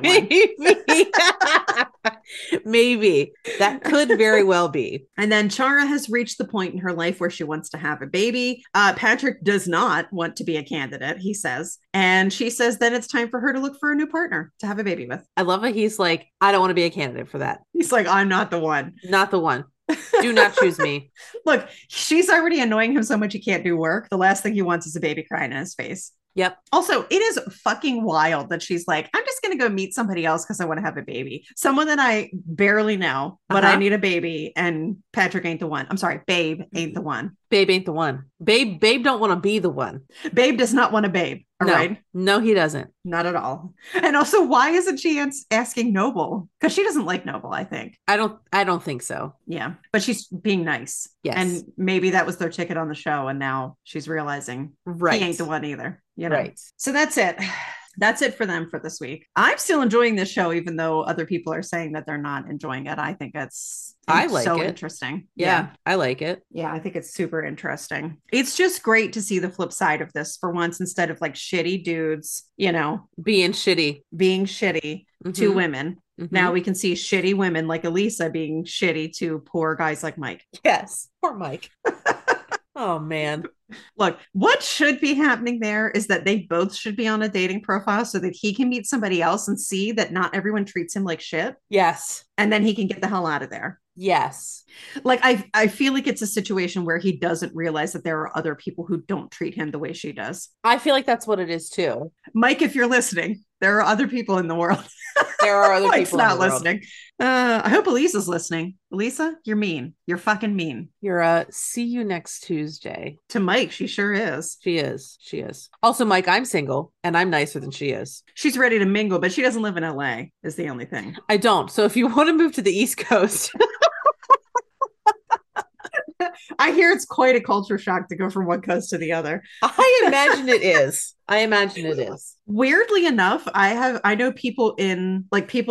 the one. Maybe. That could very well be. And then Chara has reached the point in her life where she wants to have a baby. Patrick does not want to be a candidate, he says. And she says then it's time for her to look for a new partner to have a baby with. I love it. He's like, I don't want to be a candidate for that. He's like, I'm not the one. Not the one. Do not choose me. Look, she's already annoying him so much he can't do work. The last thing he wants is a baby crying in his face. Yep. Also, it is fucking wild that she's like, I'm just going to go meet somebody else because I want to have a baby. Someone that I barely know, but I need a baby. And Patrick ain't the one. I'm sorry. Babe ain't the one. Babe ain't the one. Babe don't want to be the one. Babe does not want a babe. All right. No, he doesn't. Not at all. And also, why isn't she asking Noble? Because she doesn't like Noble, I think. I don't think so. Yeah. But she's being nice. Yes. And maybe that was their ticket on the show. And now she's realizing he ain't the one either. Right. So that's it. That's it for them for this week. I'm still enjoying this show, even though other people are saying that they're not enjoying it. I think I like so interesting. Yeah, I like it. Yeah, I think it's super interesting. It's just great to see the flip side of this for once, instead of like shitty dudes, being shitty to women. Now we can see shitty women like Elisa being shitty to poor guys like Mike. Yes, poor Mike. Oh, man. Look, what should be happening there is that they both should be on a dating profile so that he can meet somebody else and see that not everyone treats him like shit. Yes. And then he can get the hell out of there. Yes. Like, I feel like it's a situation where he doesn't realize that there are other people who don't treat him the way she does. I feel like that's what it is too. Mike, if you're listening, There are other people in the world. There are other Mike's people in not the world. listening. I hope Elisa's listening. Elisa, you're mean. You're fucking mean. You're see you next Tuesday. To Mike, she sure is. She is. She is. Also, Mike, I'm single and I'm nicer than she is. She's ready to mingle, but she doesn't live in LA, is the only thing. I don't. So if you want to move to the East Coast. I hear it's quite a culture shock to go from one coast to the other. I imagine it is. I imagine it is. Weirdly enough, I know people in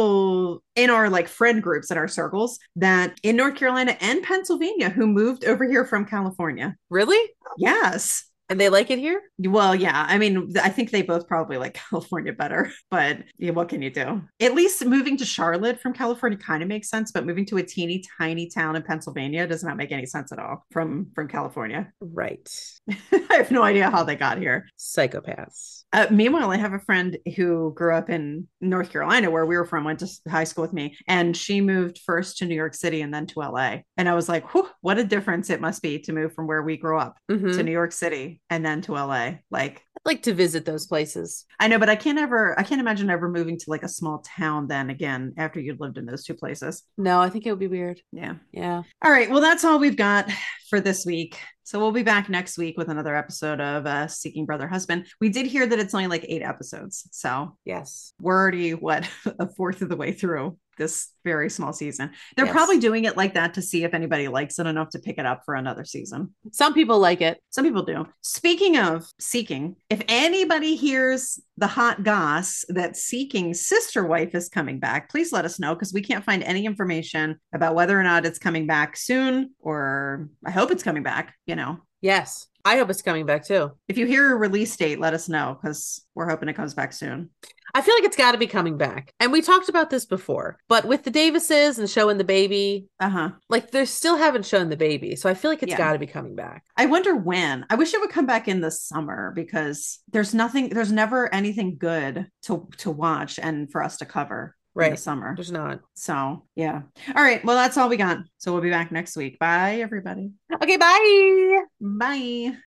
our like friend groups in our circles that in North Carolina and Pennsylvania who moved over here from California. Really? Yes. And they like it here? Well, yeah. I mean, I think they both probably like California better, but yeah, what can you do? At least moving to Charlotte from California kind of makes sense, but moving to a teeny tiny town in Pennsylvania does not make any sense at all from California. Right. I have no idea how they got here. Psychopaths. Meanwhile, I have a friend who grew up in North Carolina, where we were from, went to high school with me, and she moved first to New York City and then to LA. And I was like, whew, what a difference it must be to move from where we grew up to New York City and then to LA. Like, I'd like to visit those places. I know, but I can't imagine ever moving to like a small town then again after you'd lived in those two places. No, I think it would be weird. Yeah. Yeah. All right. Well, that's all we've got for this week. So we'll be back next week with another episode of Seeking Brother Husband. We did hear that it's only like 8 episodes. So yes, we're already, a fourth of the way through this very small season. They're probably doing it like that to see if anybody likes it enough to pick it up for another season. Some people like it. Some people do. Speaking of Seeking, if anybody hears the hot goss that Seeking's sister wife is coming back, please let us know, because we can't find any information about whether or not it's coming back soon, or I hope it's coming back, Yes. I hope it's coming back too. If you hear a release date, let us know, because we're hoping it comes back soon. I feel like it's got to be coming back. And we talked about this before, but with the Davises and showing the baby, like they still haven't shown the baby. So I feel like it's got to be coming back. I wonder when. I wish it would come back in the summer, because there's never anything good to watch and for us to cover. Right. In the summer. There's not. So, yeah. All right. Well, that's all we got. So we'll be back next week. Bye, everybody. Okay. Bye. Bye.